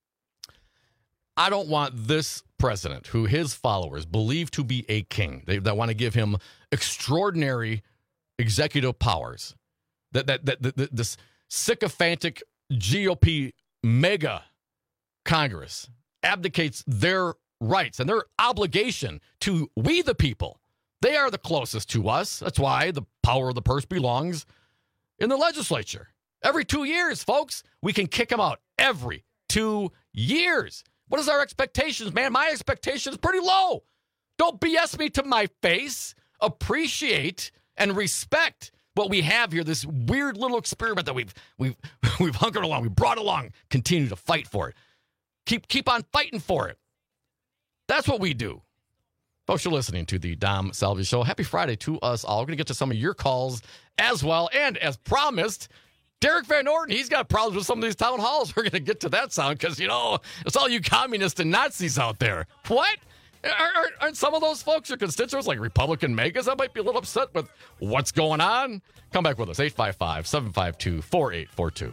I don't want this president, who his followers believe to be a king, that want to give him extraordinary executive powers, that this sycophantic GOP mega Congress abdicates their rights and their obligation to we the people. They are the closest to us. That's why the power of the purse belongs in the legislature. Every 2 years, folks, we can kick them out every 2 years. What is our expectations, man? My expectation is pretty low. Don't BS me to my face. Appreciate and respect what we have here, this weird little experiment that we've hunkered along, we brought along, continue to fight for it. Keep on fighting for it. That's what we do. Folks, you're listening to the Dom Salvia Show. Happy Friday to us all. We're going to get to some of your calls as well. And as promised, Derek Van Orden, he's got problems with some of these town halls. We're going to get to that sound because, it's all you communists and Nazis out there. What? Aren't some of those folks your constituents, like Republican megas, that might be a little upset with what's going on? Come back with us, 855-752-4842.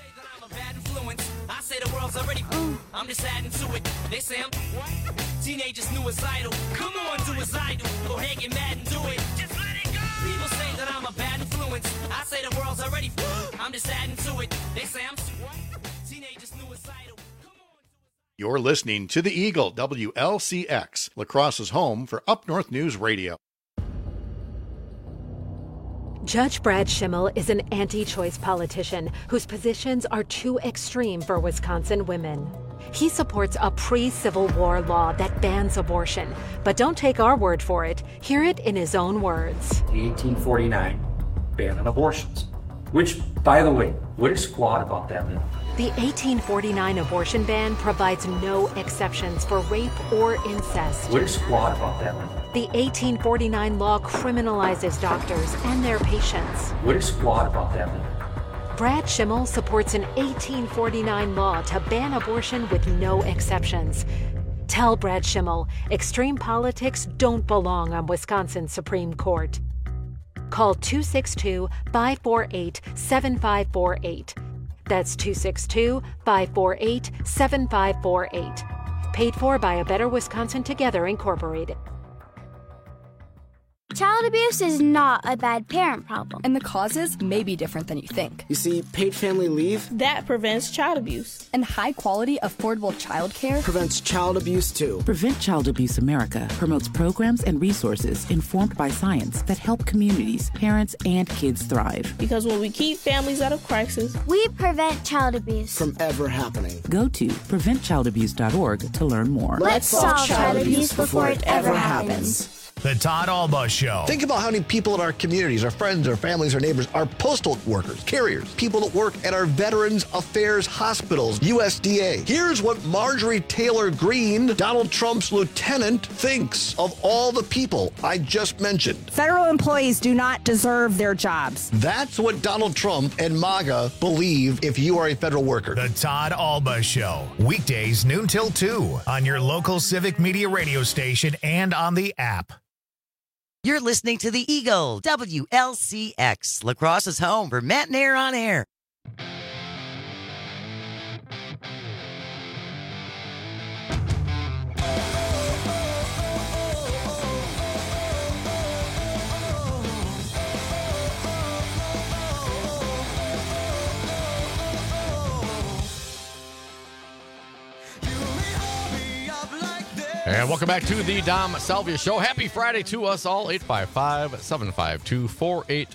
I say the world's already I'm just adding to it. They say I'm teenagers new as idol. Come on, do as I do. Go ahead, get mad and do it. Just let it go. People say that I'm a bad influence. I say the world's already I'm just adding to it. They say I'm teenagers new as idol. You're listening to the Eagle, WLCX, La Crosse's home for Up North News Radio. Judge Brad Schimmel is an anti-choice politician whose positions are too extreme for Wisconsin women. He supports a pre-Civil War law that bans abortion. But don't take our word for it. Hear it in his own words. The 1849 ban on abortions, which, by the way, what is squat about that? The 1849 abortion ban provides no exceptions for rape or incest. What is squat about that? The 1849 law criminalizes doctors and their patients. What is squat about that? Brad Schimmel supports an 1849 law to ban abortion with no exceptions. Tell Brad Schimmel, extreme politics don't belong on Wisconsin's Supreme Court. Call 262-548-7548. That's 262-548-7548. Paid for by A Better Wisconsin Together, Incorporated. Child abuse is not a bad parent problem. And the causes may be different than you think. You see, paid family leave that prevents child abuse. And high-quality, affordable childcare prevents child abuse, too. Prevent Child Abuse America promotes programs and resources informed by science that help communities, parents, and kids thrive. Because when we keep families out of crisis, we prevent child abuse from ever happening. Go to preventchildabuse.org to learn more. Let's solve child abuse before it ever happens. The Todd Alba Show. Think about how many people in our communities, our friends, our families, our neighbors, are postal workers, carriers, people that work at our Veterans Affairs hospitals, USDA. Here's what Marjorie Taylor Greene, Donald Trump's lieutenant, thinks of all the people I just mentioned. Federal employees do not deserve their jobs. That's what Donald Trump and MAGA believe if you are a federal worker. The Todd Alba Show. Weekdays noon till 2 on your local Civic Media radio station and on the app. You're listening to the Eagle, WLCX, La Crosse's home for Matt and Air on Air. And welcome back to the Dom Salvia Show. Happy Friday to us all. 855-752-4842.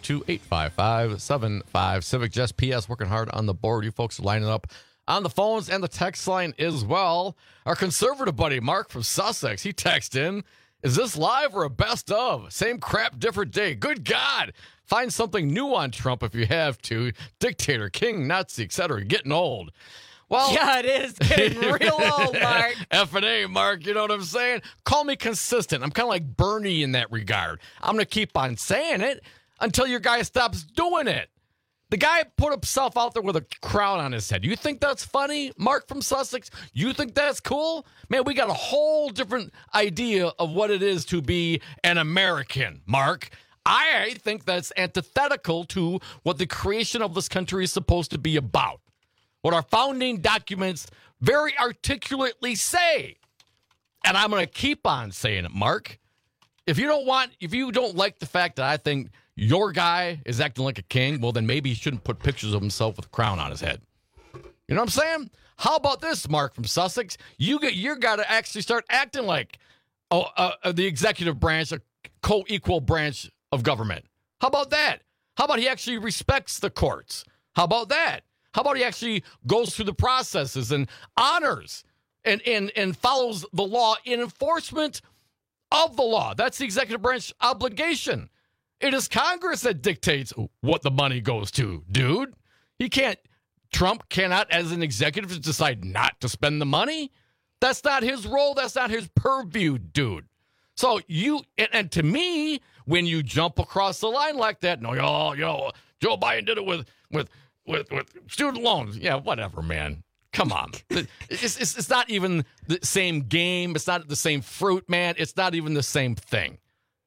855-75 Civic Jess PS working hard on the board. You folks are lining up on the phones and the text line as well. Our conservative buddy, Mark from Sussex, he texted in, is this live or a best of? Same crap, different day. Good God. Find something new on Trump if you have to. Dictator, king, Nazi, etc. Getting old. Well, yeah, it is getting real old, Mark. F&A, Mark, you know what I'm saying? Call me consistent. I'm kind of like Bernie in that regard. I'm going to keep on saying it until your guy stops doing it. The guy put himself out there with a crown on his head. You think that's funny, Mark from Sussex? You think that's cool? Man, we got a whole different idea of what it is to be an American, Mark. I think that's antithetical to what the creation of this country is supposed to be about. What our founding documents very articulately say. And I'm going to keep on saying it, Mark. If you don't like the fact that I think your guy is acting like a king, well, then maybe he shouldn't put pictures of himself with a crown on his head. You know what I'm saying? How about this, Mark from Sussex? You got to actually start acting like the executive branch, a co-equal branch of government. How about that? How about he actually respects the courts? How about that? How about he actually goes through the processes and honors and follows the law in enforcement of the law? That's the executive branch obligation. It is Congress that dictates what the money goes to, dude. Trump cannot, as an executive, decide not to spend the money. That's not his role. That's not his purview, dude. So and to me, when you jump across the line like that, Joe Biden did it with student loans. Yeah, whatever, man. Come on. It's not even the same game. It's not the same fruit, man. It's not even the same thing.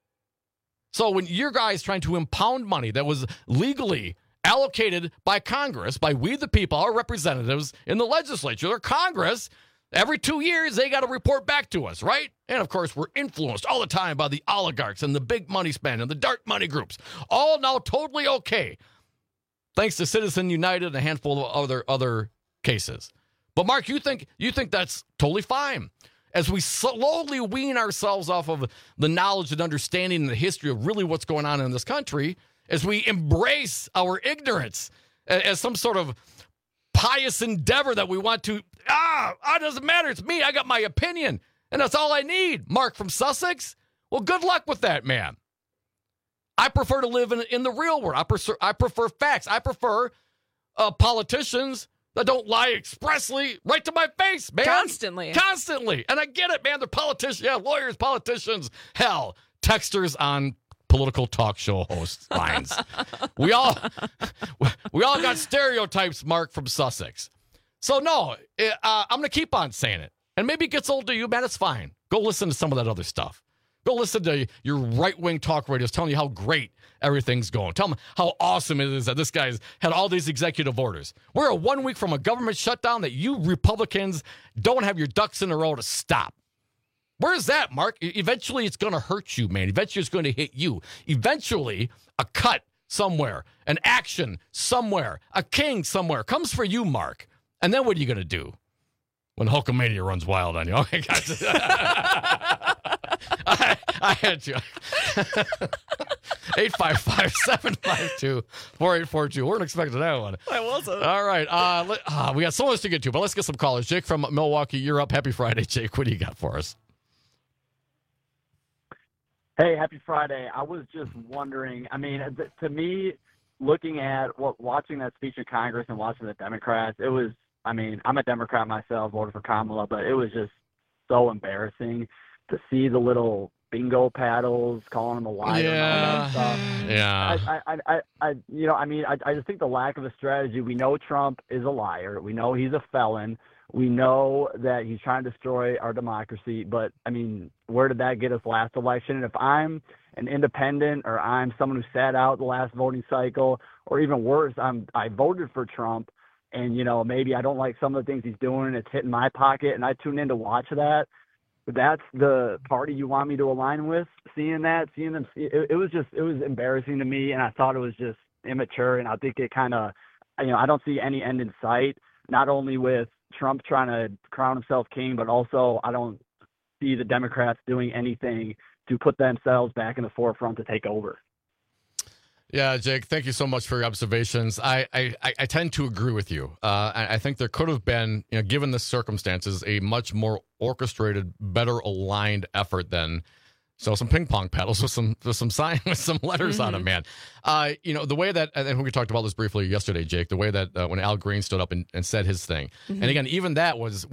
So when your guys trying to impound money that was legally allocated by Congress, by we the people, our representatives in the legislature, or Congress, every 2 years they got to report back to us, right? And of course, we're influenced all the time by the oligarchs and the big money spend and the dark money groups. All now totally okay, thanks to Citizen United and a handful of other cases. But Mark, you think that's totally fine. As we slowly wean ourselves off of the knowledge and understanding and the history of really what's going on in this country, as we embrace our ignorance as some sort of pious endeavor that we want to, it doesn't matter, it's me, I got my opinion, and that's all I need. Mark from Sussex? Well, good luck with that, man. I prefer to live in the real world. I prefer facts. I prefer politicians that don't lie expressly right to my face, man. Constantly. And I get it, man. They're politicians. Yeah, lawyers, politicians. Hell, texters on political talk show host lines. we all got stereotypes, Mark from Sussex. So no, I'm going to keep on saying it. And maybe it gets old to you, man. It's fine. Go listen to some of that other stuff. Go listen to your right-wing talk radios telling you how great everything's going. Tell them how awesome it is that this guy's had all these executive orders. We're 1 week from a government shutdown that you Republicans don't have your ducks in a row to stop. Where's that, Mark? Eventually, it's going to hurt you, man. Eventually, it's going to hit you. Eventually, a cut somewhere, an action somewhere, a king somewhere comes for you, Mark. And then what are you going to do when Hulkamania runs wild on you? Okay, guys. I had you. 855-752-4842. Weren't expecting that one. I wasn't. All right. We got so much to get to, but let's get some callers. Jake from Milwaukee, you're up. Happy Friday, Jake. What do you got for us? Hey, happy Friday. I was just wondering, I mean, to me, looking at watching that speech in Congress and watching the Democrats, it was, I mean, I'm a Democrat myself, voted for Kamala, but it was just so embarrassing to see the little bingo paddles calling him a liar and all that stuff. Yeah. I just think the lack of a strategy. We know Trump is a liar. We know he's a felon. We know that he's trying to destroy our democracy. But, I mean, where did that get us last election? And if I'm an independent or I'm someone who sat out the last voting cycle, or even worse, I voted for Trump, and, maybe I don't like some of the things he's doing, it's hitting my pocket, and I tune in to watch that, that's the party you want me to align with. Seeing them, it was embarrassing to me, and I thought it was just immature, and I think it kind of, I don't see any end in sight, not only with Trump trying to crown himself king, but also I don't see the Democrats doing anything to put themselves back in the forefront to take over. Yeah, Jake, thank you so much for your observations. I tend to agree with you. I think there could have been, given the circumstances, a much more orchestrated, better aligned effort than some ping pong paddles with some sign with some letters on them, man. The way that, and we talked about this briefly yesterday, Jake, the way that when Al Green stood up and said his thing, and again, even that was.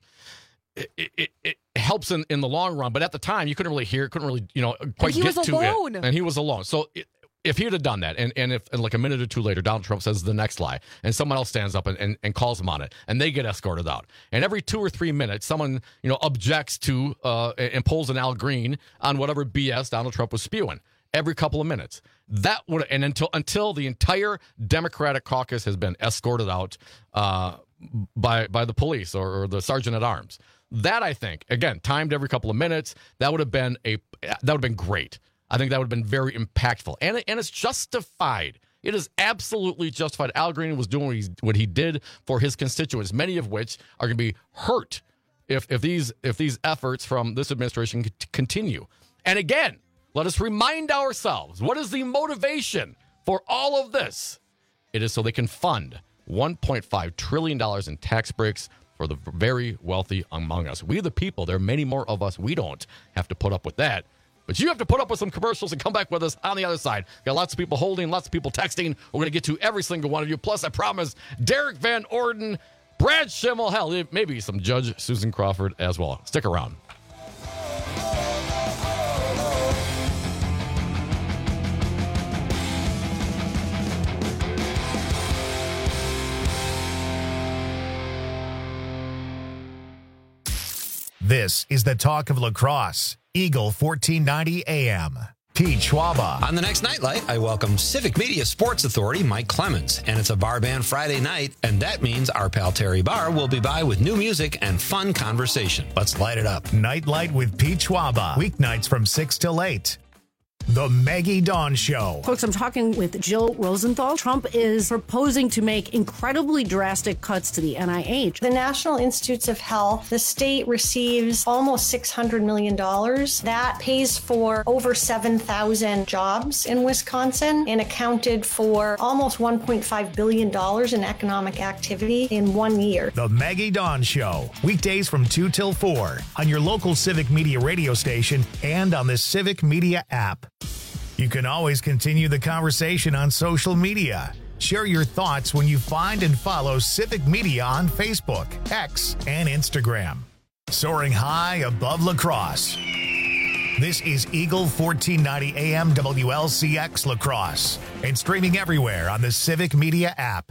It helps in the long run, but at the time you couldn't really hear, quite get to it, and he was alone. So if he had done that, and if like a minute or two later, Donald Trump says the next lie, and someone else stands up and calls him on it, and they get escorted out, and every 2 or 3 minutes, someone objects to and pulls an Al Green on whatever BS Donald Trump was spewing. Every couple of minutes, that would, and until the entire Democratic caucus has been escorted out by the police or the sergeant at arms. That, I think, again, timed every couple of minutes, that would have been great. I think that would have been very impactful. And it's justified. It is absolutely justified. Al Green was doing what he did for his constituents, many of which are going to be hurt if these efforts from this administration continue. And again, let us remind ourselves, what is the motivation for all of this? It is so they can fund $1.5 trillion in tax breaks for the very wealthy among us. We the people, there are many more of us. We don't have to put up with that. But you have to put up with some commercials and come back with us on the other side. Got lots of people holding, lots of people texting. We're going to get to every single one of you. Plus, I promise, Derek Van Orden, Brad Schimmel, hell, maybe some Judge Susan Crawford as well. Stick around. This is the talk of lacrosse. Eagle 1490 AM. Pete Schwaba. On the next Nightlight, I welcome Civic Media Sports Authority Mike Clemens. And it's a bar band Friday night, and that means our pal Terry Barr will be by with new music and fun conversation. Let's light it up. Nightlight with Pete Schwaba. Weeknights from 6 till 8. The Maggie Dawn Show. Folks, I'm talking with Jill Rosenthal. Trump is proposing to make incredibly drastic cuts to the NIH. The National Institutes of Health, the state receives almost $600 million. That pays for over 7,000 jobs in Wisconsin and accounted for almost $1.5 billion in economic activity in 1 year. The Maggie Dawn Show. Weekdays from 2 till 4 on your local Civic Media radio station and on the Civic Media app. You can always continue the conversation on social media. Share your thoughts when you find and follow Civic Media on Facebook, X, and Instagram. Soaring high above lacrosse. This is Eagle 1490 AM WLCX Lacrosse and streaming everywhere on the Civic Media app.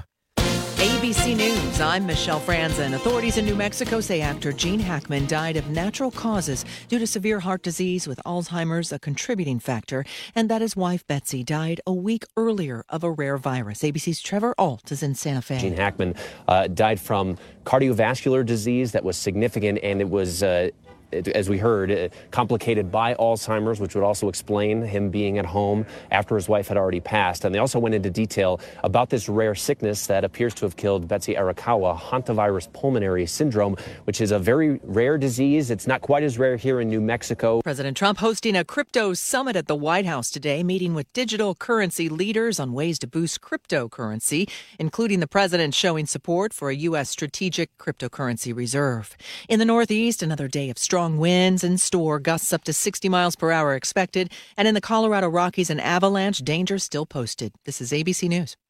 ABC News, I'm Michelle Franzen. Authorities in New Mexico say actor Gene Hackman died of natural causes due to severe heart disease with Alzheimer's a contributing factor, and that his wife Betsy died a week earlier of a rare virus. ABC's Trevor Ault is in Santa Fe. Gene Hackman died from cardiovascular disease that was significant, and it was as we heard, complicated by Alzheimer's, which would also explain him being at home after his wife had already passed. And they also went into detail about this rare sickness that appears to have killed Betsy Arakawa, hantavirus pulmonary syndrome, which is a very rare disease. It's not quite as rare here in New Mexico. President Trump hosting a crypto summit at the White House today, meeting with digital currency leaders on ways to boost cryptocurrency, including the president showing support for a U.S. strategic cryptocurrency reserve. In the Northeast, another day of strong winds in store, gusts up to 60 miles per hour expected, and in the Colorado Rockies, an avalanche danger still posted. This is ABC News.